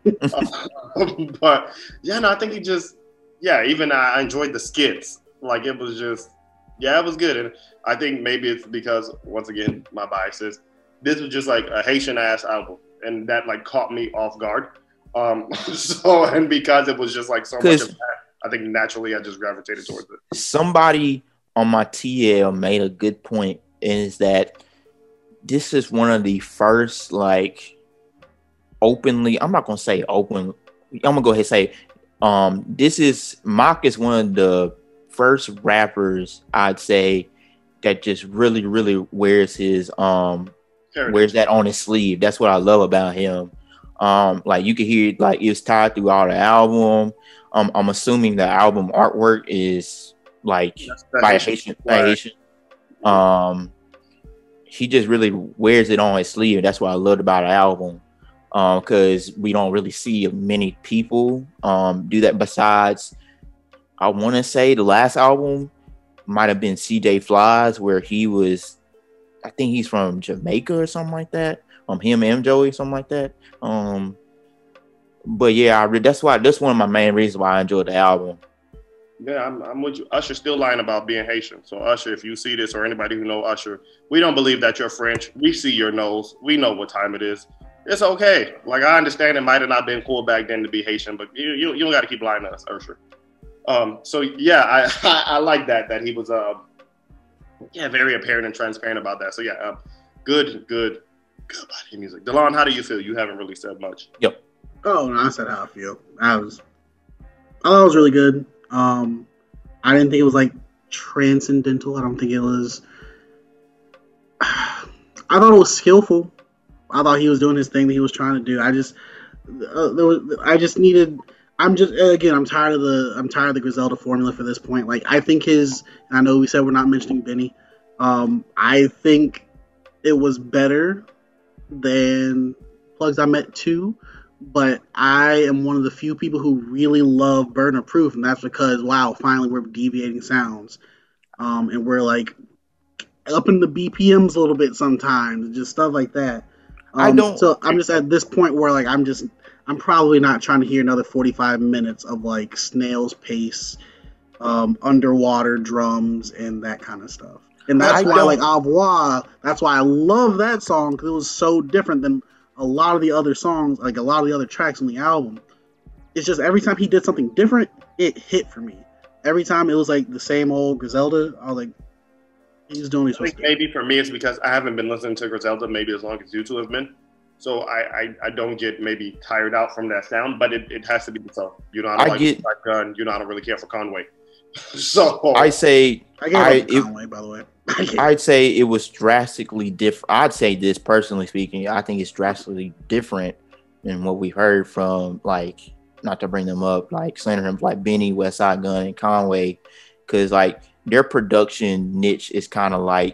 So, but yeah, no, I think he just. Yeah, even I enjoyed the skits. Like, it was just, yeah, it was good. And I think maybe it's because, once again, my biases, this was just like a Haitian-ass album. And that, like, caught me off guard. Um, so, and because it was just, like, so much of that, I think naturally I just gravitated towards it. Somebody on my T L made a good point, is that this is one of the first, like, openly, I'm not going to say open, I'm going to go ahead and say, Um, this is Mock is one of the first rappers I'd say that just really, really wears his um wears that on his sleeve. That's what I love about him. Um, like you can hear like it's tied throughout the album. Um, I'm assuming the album artwork is like by Haitian, by Haitian. Um, he just really wears it on his sleeve. That's what I loved about the album. Um, because we don't really see many people um do that. Besides, I want to say the last album might have been C J Flies, where he was, I think he's from Jamaica or something like that. Um, him and Joey, something like that. Um, but yeah, I re- that's why that's one of my main reasons why I enjoyed the album. Yeah, I'm, I'm with you. Usher's still lying about being Haitian. So Usher, if you see this, or anybody who know Usher, we don't believe that you're French. We see your nose. We know what time it is. It's okay. Like, I understand it might have not been cool back then to be Haitian, but you you, you don't got to keep lying to us, Usher. Um, so yeah, I, I I like that that he was uh yeah very apparent and transparent about that. So yeah, um, good good good body music. Delon, how do you feel? You haven't really said much. Yep. Oh no, I said how I feel. I was I thought it was really good. Um, I didn't think it was like transcendental. I don't think it was. I thought it was skillful. I thought he was doing his thing that he was trying to do. I just, uh, there was, I just needed. I'm just again. I'm tired of the. I'm tired of the Griselda formula for this point. Like I think his. I know we said we're not mentioning Benny. Um, I think it was better than Plugs I Met two, but I am one of the few people who really love Burden of Proof, and that's because wow, finally we're deviating sounds, um, and we're like upping the B P Ms a little bit sometimes, just stuff like that. Um, I don't. So I'm just at this point where like I'm just I'm probably not trying to hear another forty-five minutes of like snail's pace, um, underwater drums and that kind of stuff. And that's I why don't. like Au revoir. That's why I love that song because it was so different than a lot of the other songs, like a lot of the other tracks on the album. It's just every time he did something different, it hit for me. Every time it was like the same old Griselda. I was like, he's doing his. I think maybe for me it's because I haven't been listening to Griselda maybe as long as you two have been, so I, I, I don't get maybe tired out from that sound, but it, it has to be so. You know, I don't I like get, Gun. You know, I don't really care for Conway. So I say I get I, Conway, it, by the way. I'd say it was drastically different. I'd say this personally speaking, I think it's drastically different than what we've heard from like, not to bring them up, like slander him like Benny, Westside Gun, and Conway, because like. Their production niche is kind of like,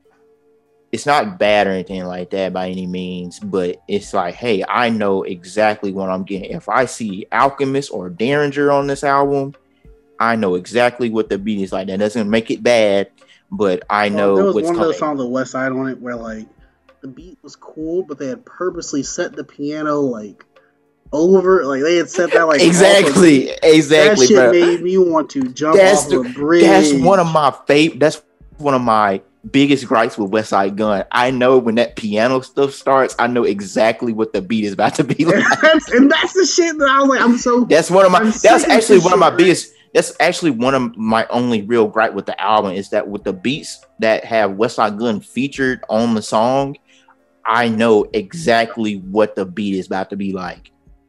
it's not bad or anything like that by any means, but it's like, hey, I know exactly what I'm getting. If I see Alchemist or Derringer on this album, I know exactly what the beat is like. That doesn't make it bad, but I know well, there was what's one coming. of those songs on the West Side on it where like the beat was cool, but they had purposely set the piano like over, like they had set that like exactly, exactly. That shit bro. made me want to jump that's off the, a bridge. That's one of my favorite. That's one of my biggest gripes with West Side Gun. I know when that piano stuff starts, I know exactly what the beat is about to be like. And that's the shit that I was like, I'm so. That's one of my. I'm That's sick of actually this one of my shit, biggest. That's actually one of my only real gripe with the album is that with the beats that have West Side Gun featured on the song, I know exactly what the beat is about to be like.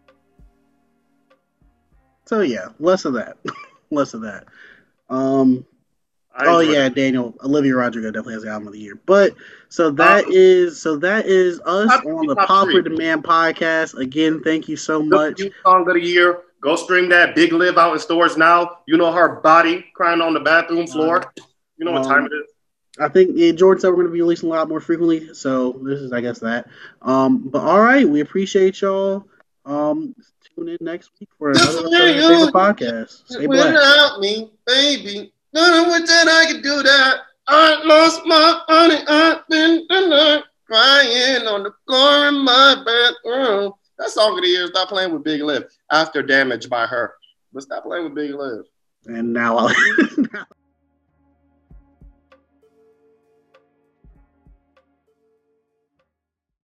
So yeah, less of that. Less of that. Um. I Oh enjoyed yeah, it. Daniel. Olivia Rodrigo definitely has the album of the year. But so that Um, is so that is us top on three, the top Popular three. Demand podcast. Again, thank you so Good much. review song of the year. Go stream that. Big Live out in stores now. You know her body crying on the bathroom floor. You know what time Um, it is. I think yeah, Jordan said we're going to be releasing a lot more frequently. So this is, I guess, that. Um, but all right, we appreciate y'all. Um, tune in next week for another episode of your favorite podcast. Stay black. Without me, baby. None of which that I can do that. I lost my honey. I've been tonight crying on the floor in my bedroom. That song of the year. Stop playing with Big Liv after Damage by her. But stop playing with Big Liv. And now I'll.